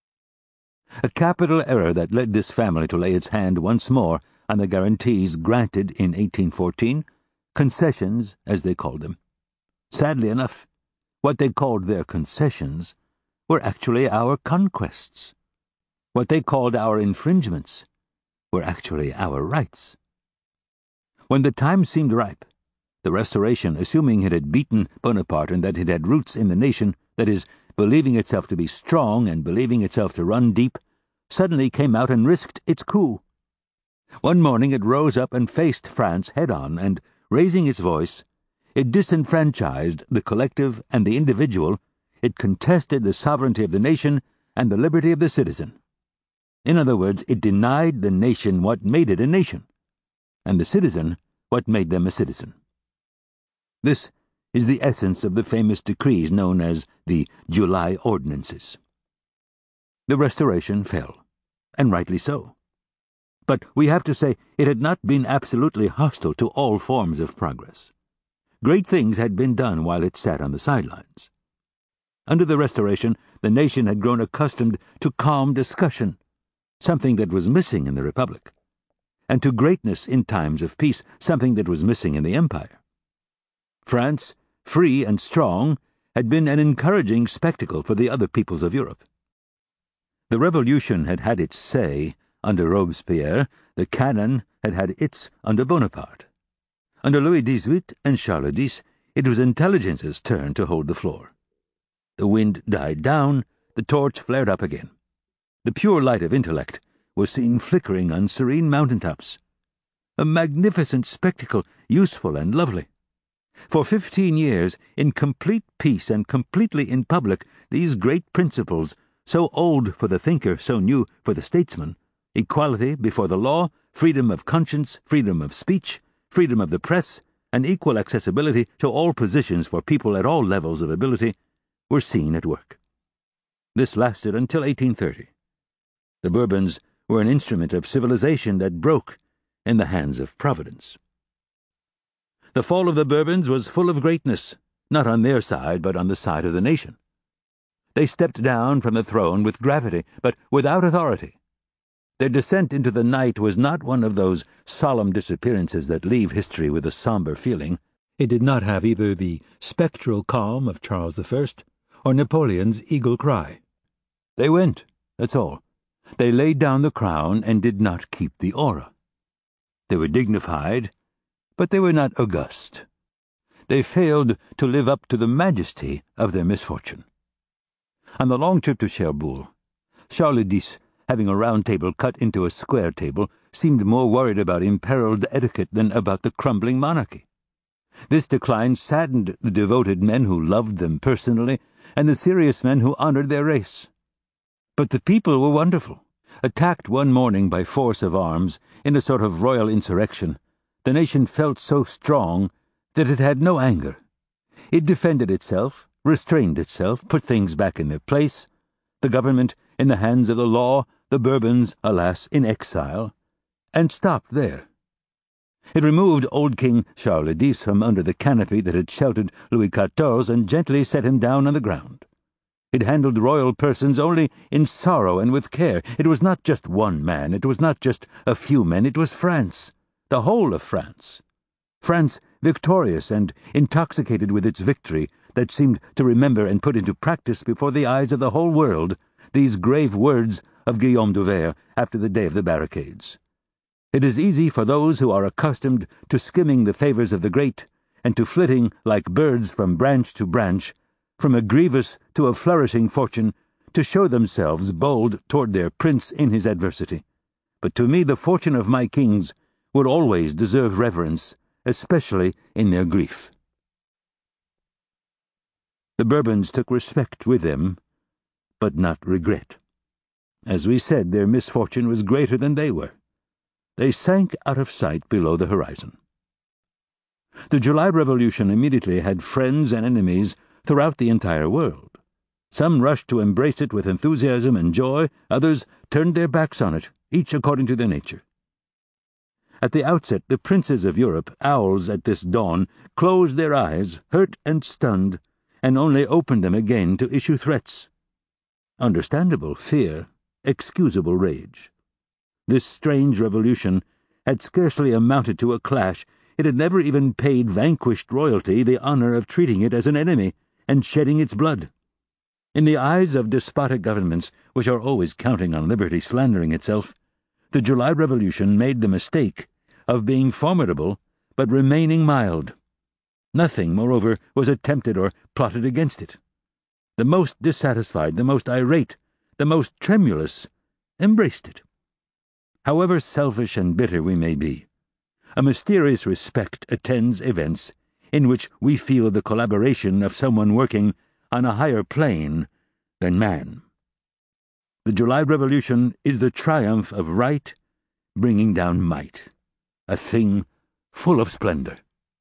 A capital error that led this family to lay its hand once more on the guarantees granted in 1814, concessions, as they called them. Sadly enough, what they called their concessions were actually our conquests. What they called our infringements were actually our rights. When the time seemed ripe, the Restoration, assuming it had beaten Bonaparte and that it had roots in the nation, that is, believing itself to be strong and believing itself to run deep, suddenly came out and risked its coup. One morning it rose up and faced France head-on, and, raising its voice, it disenfranchised the collective and the individual. It contested the sovereignty of the nation and the liberty of the citizen. In other words, it denied the nation what made it a nation, and the citizen what made them a citizen. This is the essence of the famous decrees known as the July Ordinances. The Restoration fell, and rightly so. But we have to say it had not been absolutely hostile to all forms of progress. Great things had been done while it sat on the sidelines. Under the Restoration, the nation had grown accustomed to calm discussion, something that was missing in the Republic, and to greatness in times of peace, something that was missing in the Empire. France, free and strong, had been an encouraging spectacle for the other peoples of Europe. The Revolution had had its say under Robespierre, the cannon had had its under Bonaparte. Under Louis XVIII and Charles X, it was intelligence's turn to hold the floor. The wind died down, the torch flared up again. The pure light of intellect was seen flickering on serene mountaintops. A magnificent spectacle, useful and lovely. For 15 years, in complete peace and completely in public, these great principles, so old for the thinker, so new for the statesman, equality before the law, freedom of conscience, freedom of speech, freedom of the press, and equal accessibility to all positions for people at all levels of ability, were seen at work. This lasted until 1830. The Bourbons were an instrument of civilization that broke in the hands of Providence. The fall of the Bourbons was full of greatness, not on their side, but on the side of the nation. They stepped down from the throne with gravity, but without authority. Their descent into the night was not one of those solemn disappearances that leave history with a somber feeling. It did not have either the spectral calm of Charles I or Napoleon's eagle cry. They went, that's all. They laid down the crown and did not keep the aura. They were dignified, but they were not august. They failed to live up to the majesty of their misfortune. On the long trip to Cherbourg, Charles X, having a round table cut into a square table, seemed more worried about imperiled etiquette than about the crumbling monarchy. This decline saddened the devoted men who loved them personally and the serious men who honored their race. But the people were wonderful. Attacked one morning by force of arms, in a sort of royal insurrection, the nation felt so strong that it had no anger. It defended itself, restrained itself, put things back in their place, the government in the hands of the law, the Bourbons, alas, in exile, and stopped there. It removed old King Charles X from under the canopy that had sheltered Louis XIV and gently set him down on the ground. It handled royal persons only in sorrow and with care. It was not just one man, it was not just a few men, it was France, the whole of France. France victorious and intoxicated with its victory, that seemed to remember and put into practice before the eyes of the whole world these grave words of Guillaume de Vere after the day of the barricades. It is easy for those who are accustomed to skimming the favors of the great, and to flitting like birds from branch to branch, from a grievous to a flourishing fortune, to show themselves bold toward their prince in his adversity. But to me the fortune of my kings would always deserve reverence, especially in their grief. The Bourbons took respect with them, but not regret. As we said, their misfortune was greater than they were. They sank out of sight below the horizon. The July Revolution immediately had friends and enemies throughout the entire world. Some rushed to embrace it with enthusiasm and joy, others turned their backs on it, each according to their nature. At the outset, the princes of Europe, owls at this dawn, closed their eyes, hurt and stunned, and only opened them again to issue threats. Understandable fear, excusable rage. This strange revolution had scarcely amounted to a clash. It had never even paid vanquished royalty the honor of treating it as an enemy and shedding its blood. In the eyes of despotic governments, which are always counting on liberty slandering itself, the July Revolution made the mistake of being formidable but remaining mild. Nothing, moreover, was attempted or plotted against it. The most dissatisfied, the most irate, the most tremulous embraced it. However selfish and bitter we may be, a mysterious respect attends events in which we feel the collaboration of someone working on a higher plane than man. The July Revolution is the triumph of right bringing down might, a thing full of splendor.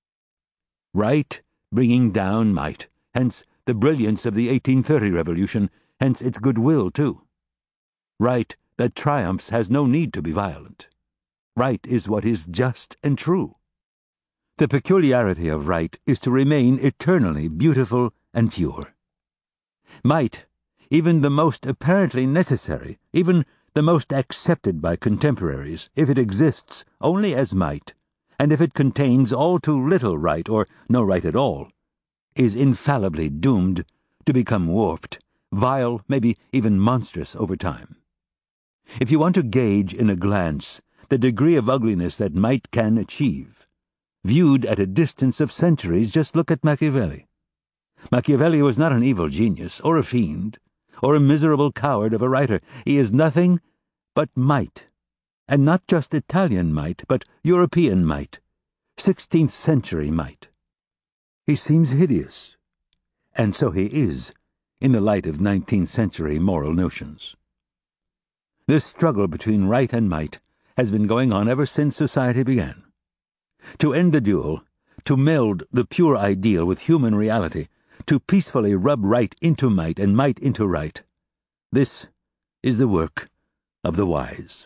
Right bringing down might, hence the brilliance of the 1830 Revolution, hence its goodwill, too. Right that triumphs has no need to be violent. Right is what is just and true. The peculiarity of right is to remain eternally beautiful and pure. Might, even the most apparently necessary, even the most accepted by contemporaries, if it exists only as might, and if it contains all too little right or no right at all, is infallibly doomed to become warped, vile, maybe even monstrous over time. If you want to gauge in a glance the degree of ugliness that might can achieve, viewed at a distance of centuries, just look at Machiavelli. Machiavelli was not an evil genius, or a fiend, or a miserable coward of a writer. He is nothing but might, and not just Italian might, but European might, 16th century might. He seems hideous, and so he is, in the light of 19th century moral notions. This struggle between right and might has been going on ever since society began. To end the duel, to meld the pure ideal with human reality, to peacefully rub right into might and might into right, this is the work of the wise.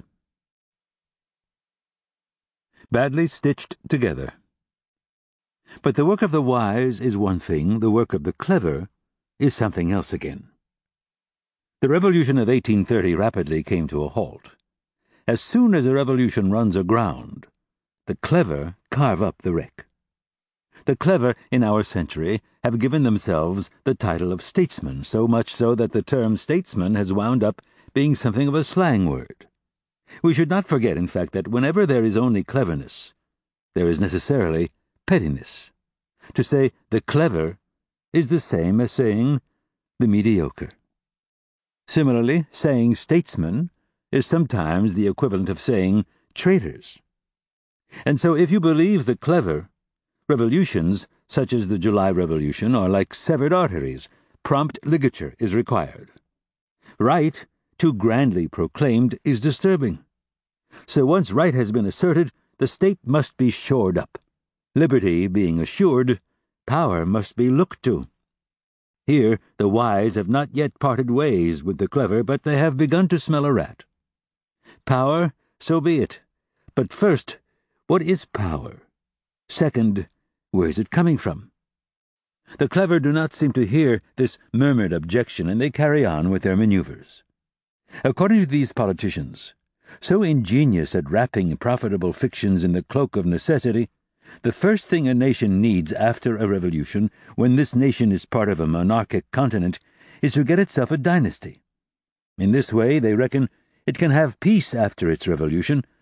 Badly stitched together. But the work of the wise is one thing, the work of the clever is something else again. The revolution of 1830 rapidly came to a halt. As soon as a revolution runs aground, the clever carve up the wreck. The clever in our century have given themselves the title of statesmen, so much so that the term statesman has wound up being something of a slang word. We should not forget, in fact, that whenever there is only cleverness, there is necessarily pettiness. To say the clever is the same as saying the mediocre. Similarly, saying statesman is sometimes the equivalent of saying traitors. And so if you believe the clever, revolutions such as the July Revolution are like severed arteries. Prompt ligature is required. Right, too grandly proclaimed, is disturbing. So once right has been asserted, the state must be shored up. Liberty being assured, power must be looked to. Here the wise have not yet parted ways with the clever, but they have begun to smell a rat. Power, so be it. But first, what is power? Second, where is it coming from? The clever do not seem to hear this murmured objection, and they carry on with their maneuvers. According to these politicians, so ingenious at wrapping profitable fictions in the cloak of necessity, the first thing a nation needs after a revolution, when this nation is part of a monarchic continent, is to get itself a dynasty. In this way, they reckon, it can have peace after its revolution,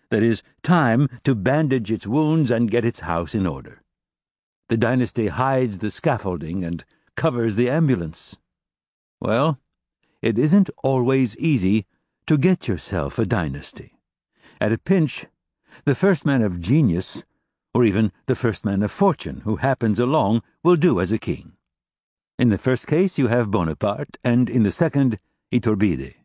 that is, time to bandage its wounds and get its house in order. The dynasty hides the scaffolding and covers the ambulance. Well, it isn't always easy to get yourself a dynasty. At a pinch, the first man of genius, or even the first man of fortune who happens along, will do as a king. In the first case you have Bonaparte, and in the second, Iturbide.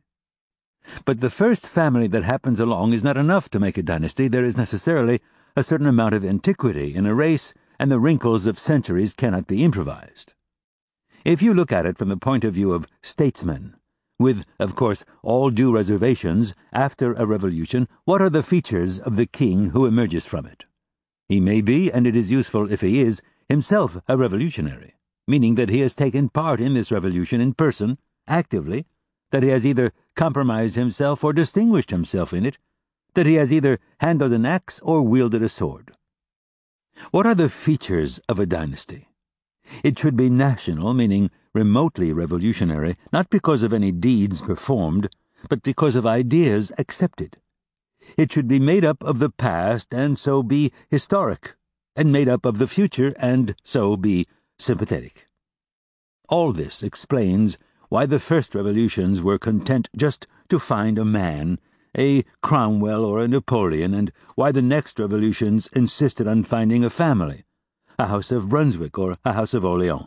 But the first family that happens along is not enough to make a dynasty. There is necessarily a certain amount of antiquity in a race, and the wrinkles of centuries cannot be improvised. If you look at it from the point of view of statesmen, with, of course, all due reservations, after a revolution, what are the features of the king who emerges from it? He may be, and it is useful if he is, himself a revolutionary, meaning that he has taken part in this revolution in person, actively, that he has either compromised himself or distinguished himself in it, that he has either handled an axe or wielded a sword. What are the features of a dynasty? It should be national, meaning remotely revolutionary, not because of any deeds performed, but because of ideas accepted. It should be made up of the past and so be historic, and made up of the future and so be sympathetic. All this explains why the first revolutions were content just to find a man, a Cromwell or a Napoleon, and why the next revolutions insisted on finding a family, a House of Brunswick or a House of Orleans.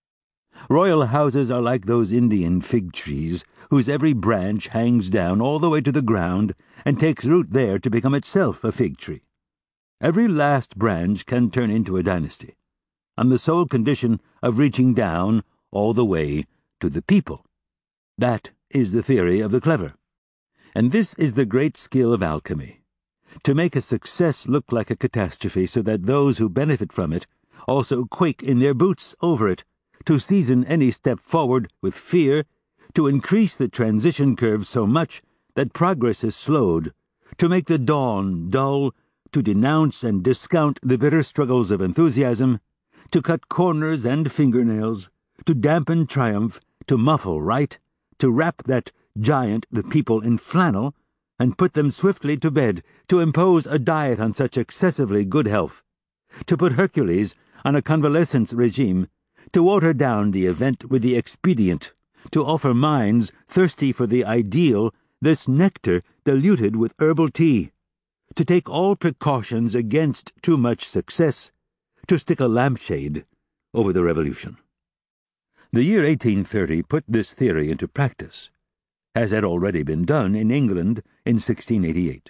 Royal houses are like those Indian fig trees, whose every branch hangs down all the way to the ground and takes root there to become itself a fig tree. Every last branch can turn into a dynasty, on the sole condition of reaching down all the way to the people. That is the theory of the clever. And this is the great skill of alchemy, to make a success look like a catastrophe so that those who benefit from it also quake in their boots over it, to season any step forward with fear, to increase the transition curve so much that progress is slowed, to make the dawn dull, to denounce and discount the bitter struggles of enthusiasm, to cut corners and fingernails, to dampen triumph, to muffle right, to wrap that giant, the people, in flannel, and put them swiftly to bed, to impose a diet on such excessively good health, to put Hercules on a convalescence regime, to water down the event with the expedient, to offer minds thirsty for the ideal this nectar diluted with herbal tea, to take all precautions against too much success, to stick a lampshade over the revolution. The year 1830 put this theory into practice, as had already been done in England in 1688.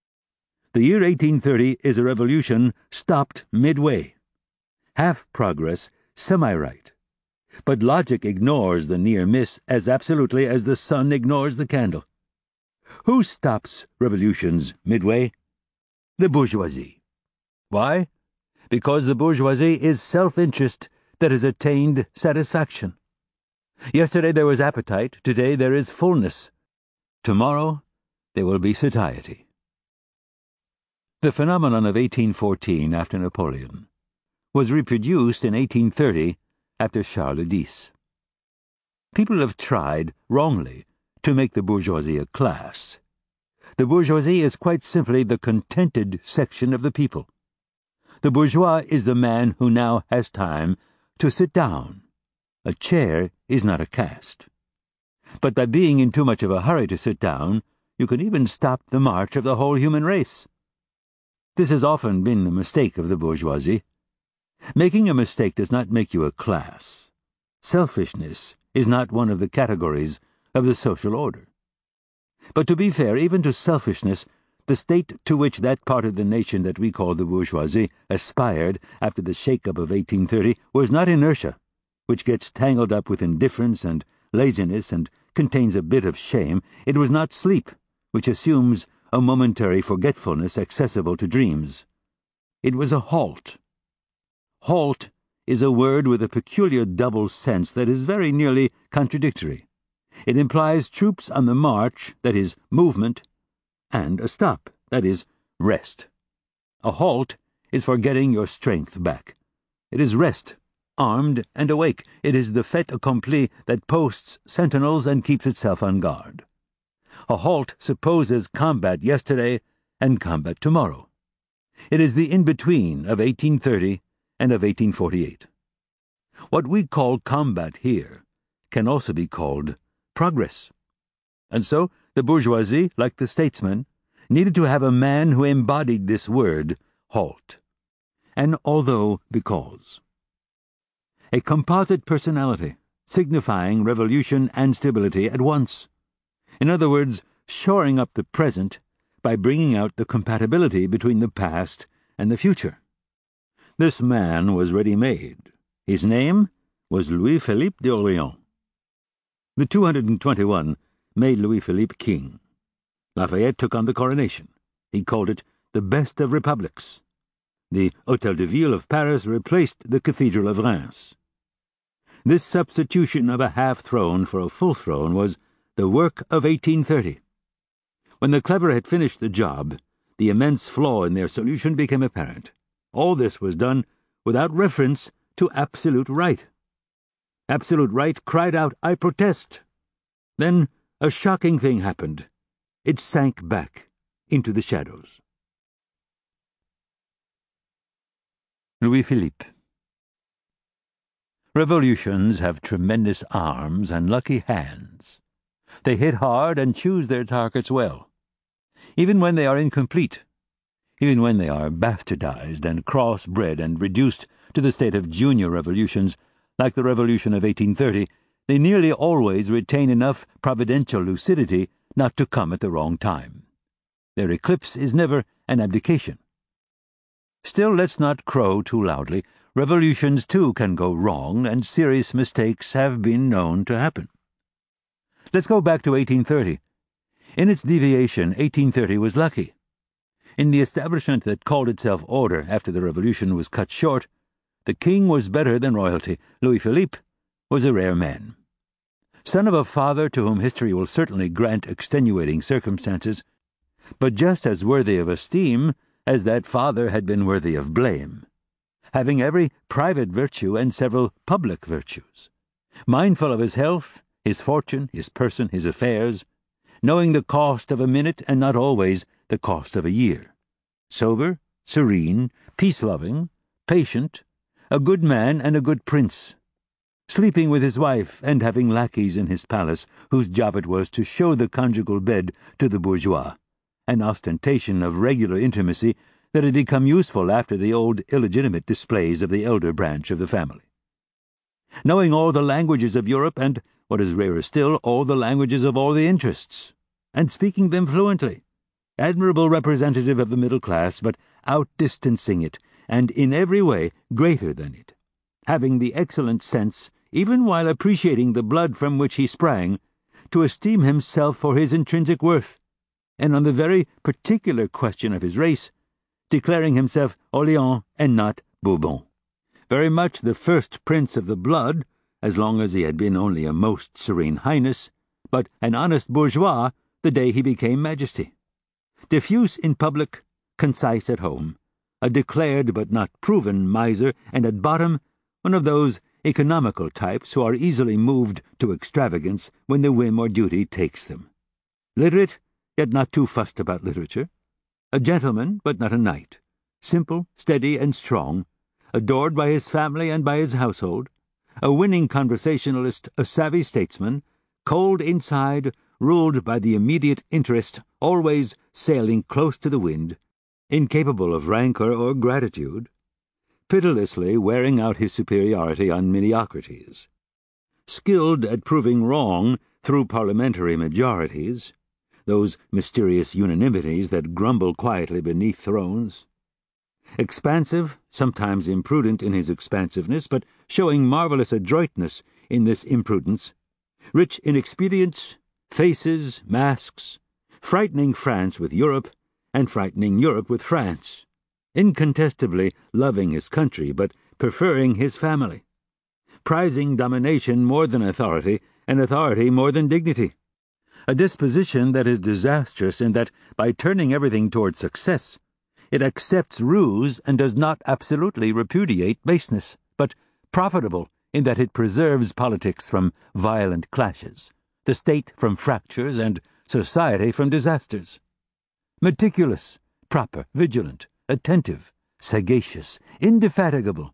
The year 1830 is a revolution stopped midway. Half progress, semi-right. But logic ignores the near miss as absolutely as the sun ignores the candle. Who stops revolutions midway? The bourgeoisie. Why? Because the bourgeoisie is self-interest that has attained satisfaction. Yesterday there was appetite, today there is fullness. Tomorrow there will be satiety. The phenomenon of 1814 after Napoleon was reproduced in 1830 after Charles X. People have tried, wrongly, to make the bourgeoisie a class. The bourgeoisie is quite simply the contented section of the people. The bourgeois is the man who now has time to sit down. A chair is not a caste. But by being in too much of a hurry to sit down, you can even stop the march of the whole human race. This has often been the mistake of the bourgeoisie. Making a mistake does not make you a class. Selfishness is not one of the categories of the social order. But to be fair, even to selfishness, the state to which that part of the nation that we call the bourgeoisie aspired after the shake-up of 1830 was not inertia, which gets tangled up with indifference and laziness and contains a bit of shame. It was not sleep, which assumes a momentary forgetfulness accessible to dreams. It was a halt. Halt is a word with a peculiar double sense that is very nearly contradictory. It implies troops on the march, that is, movement, and a stop, that is, rest. A halt is for getting your strength back. It is rest, armed and awake. It is the fait accompli that posts sentinels and keeps itself on guard. A halt supposes combat yesterday and combat tomorrow. It is the in-between of 1830 and of 1848. What we call combat here can also be called progress. And so the bourgeoisie, like the statesmen, needed to have a man who embodied this word, halt. And although because. A composite personality, signifying revolution and stability at once. In other words, shoring up the present by bringing out the compatibility between the past and the future. This man was ready-made. His name was Louis-Philippe d'Orléans. The 221 made Louis-Philippe king. Lafayette took on the coronation. He called it the best of republics. The Hôtel de Ville of Paris replaced the Cathedral of Reims. This substitution of a half-throne for a full throne was the work of 1830. When the clever had finished the job, the immense flaw in their solution became apparent. All this was done without reference to absolute right. Absolute right cried out, "I protest." Then a shocking thing happened. It sank back into the shadows. Louis-Philippe. Revolutions have tremendous arms and lucky hands. They hit hard and choose their targets well. Even when they are incomplete, even when they are bastardized and cross-bred and reduced to the state of junior revolutions, like the Revolution of 1830, they nearly always retain enough providential lucidity not to come at the wrong time. Their eclipse is never an abdication. Still, let's not crow too loudly. Revolutions, too, can go wrong, and serious mistakes have been known to happen. Let's go back to 1830. In its deviation, 1830 was lucky. In the establishment that called itself order after the revolution was cut short, the king was better than royalty. Louis-Philippe was a rare man. Son of a father to whom history will certainly grant extenuating circumstances, but just as worthy of esteem as that father had been worthy of blame, having every private virtue and several public virtues, mindful of his health, his fortune, his person, his affairs, knowing the cost of a minute and not always the cost of a year, sober, serene, peace-loving, patient, a good man and a good prince, sleeping with his wife and having lackeys in his palace whose job it was to show the conjugal bed to the bourgeois, an ostentation of regular intimacy that had become useful after the old illegitimate displays of the elder branch of the family. Knowing all the languages of Europe and, what is rarer still, all the languages of all the interests, and speaking them fluently, admirable representative of the middle class, but outdistancing it, and in every way greater than it, having the excellent sense, even while appreciating the blood from which he sprang, to esteem himself for his intrinsic worth, and on the very particular question of his race, declaring himself Orléans and not Bourbon, very much the first prince of the blood, as long as he had been only a most serene highness, but an honest bourgeois the day he became majesty. Diffuse in public, concise at home, a declared but not proven miser, and at bottom one of those economical types who are easily moved to extravagance when the whim or duty takes them. Literate, yet not too fussed about literature. A gentleman, but not a knight. Simple, steady, and strong, adored by his family and by his household. A winning conversationalist, a savvy statesman, cold inside, ruled by the immediate interest, always sailing close to the wind, incapable of rancor or gratitude, pitilessly wearing out his superiority on mediocrities, skilled at proving wrong through parliamentary majorities, those mysterious unanimities that grumble quietly beneath thrones, expansive, sometimes imprudent in his expansiveness, but showing marvelous adroitness in this imprudence, rich in expedients, faces, masks, frightening France with Europe, and frightening Europe with France, incontestably loving his country, but preferring his family, prizing domination more than authority, and authority more than dignity, a disposition that is disastrous in that, by turning everything toward success, it accepts ruse and does not absolutely repudiate baseness, but profitable in that it preserves politics from violent clashes, the state from fractures, and society from disasters. Meticulous, proper, vigilant, attentive, sagacious, indefatigable,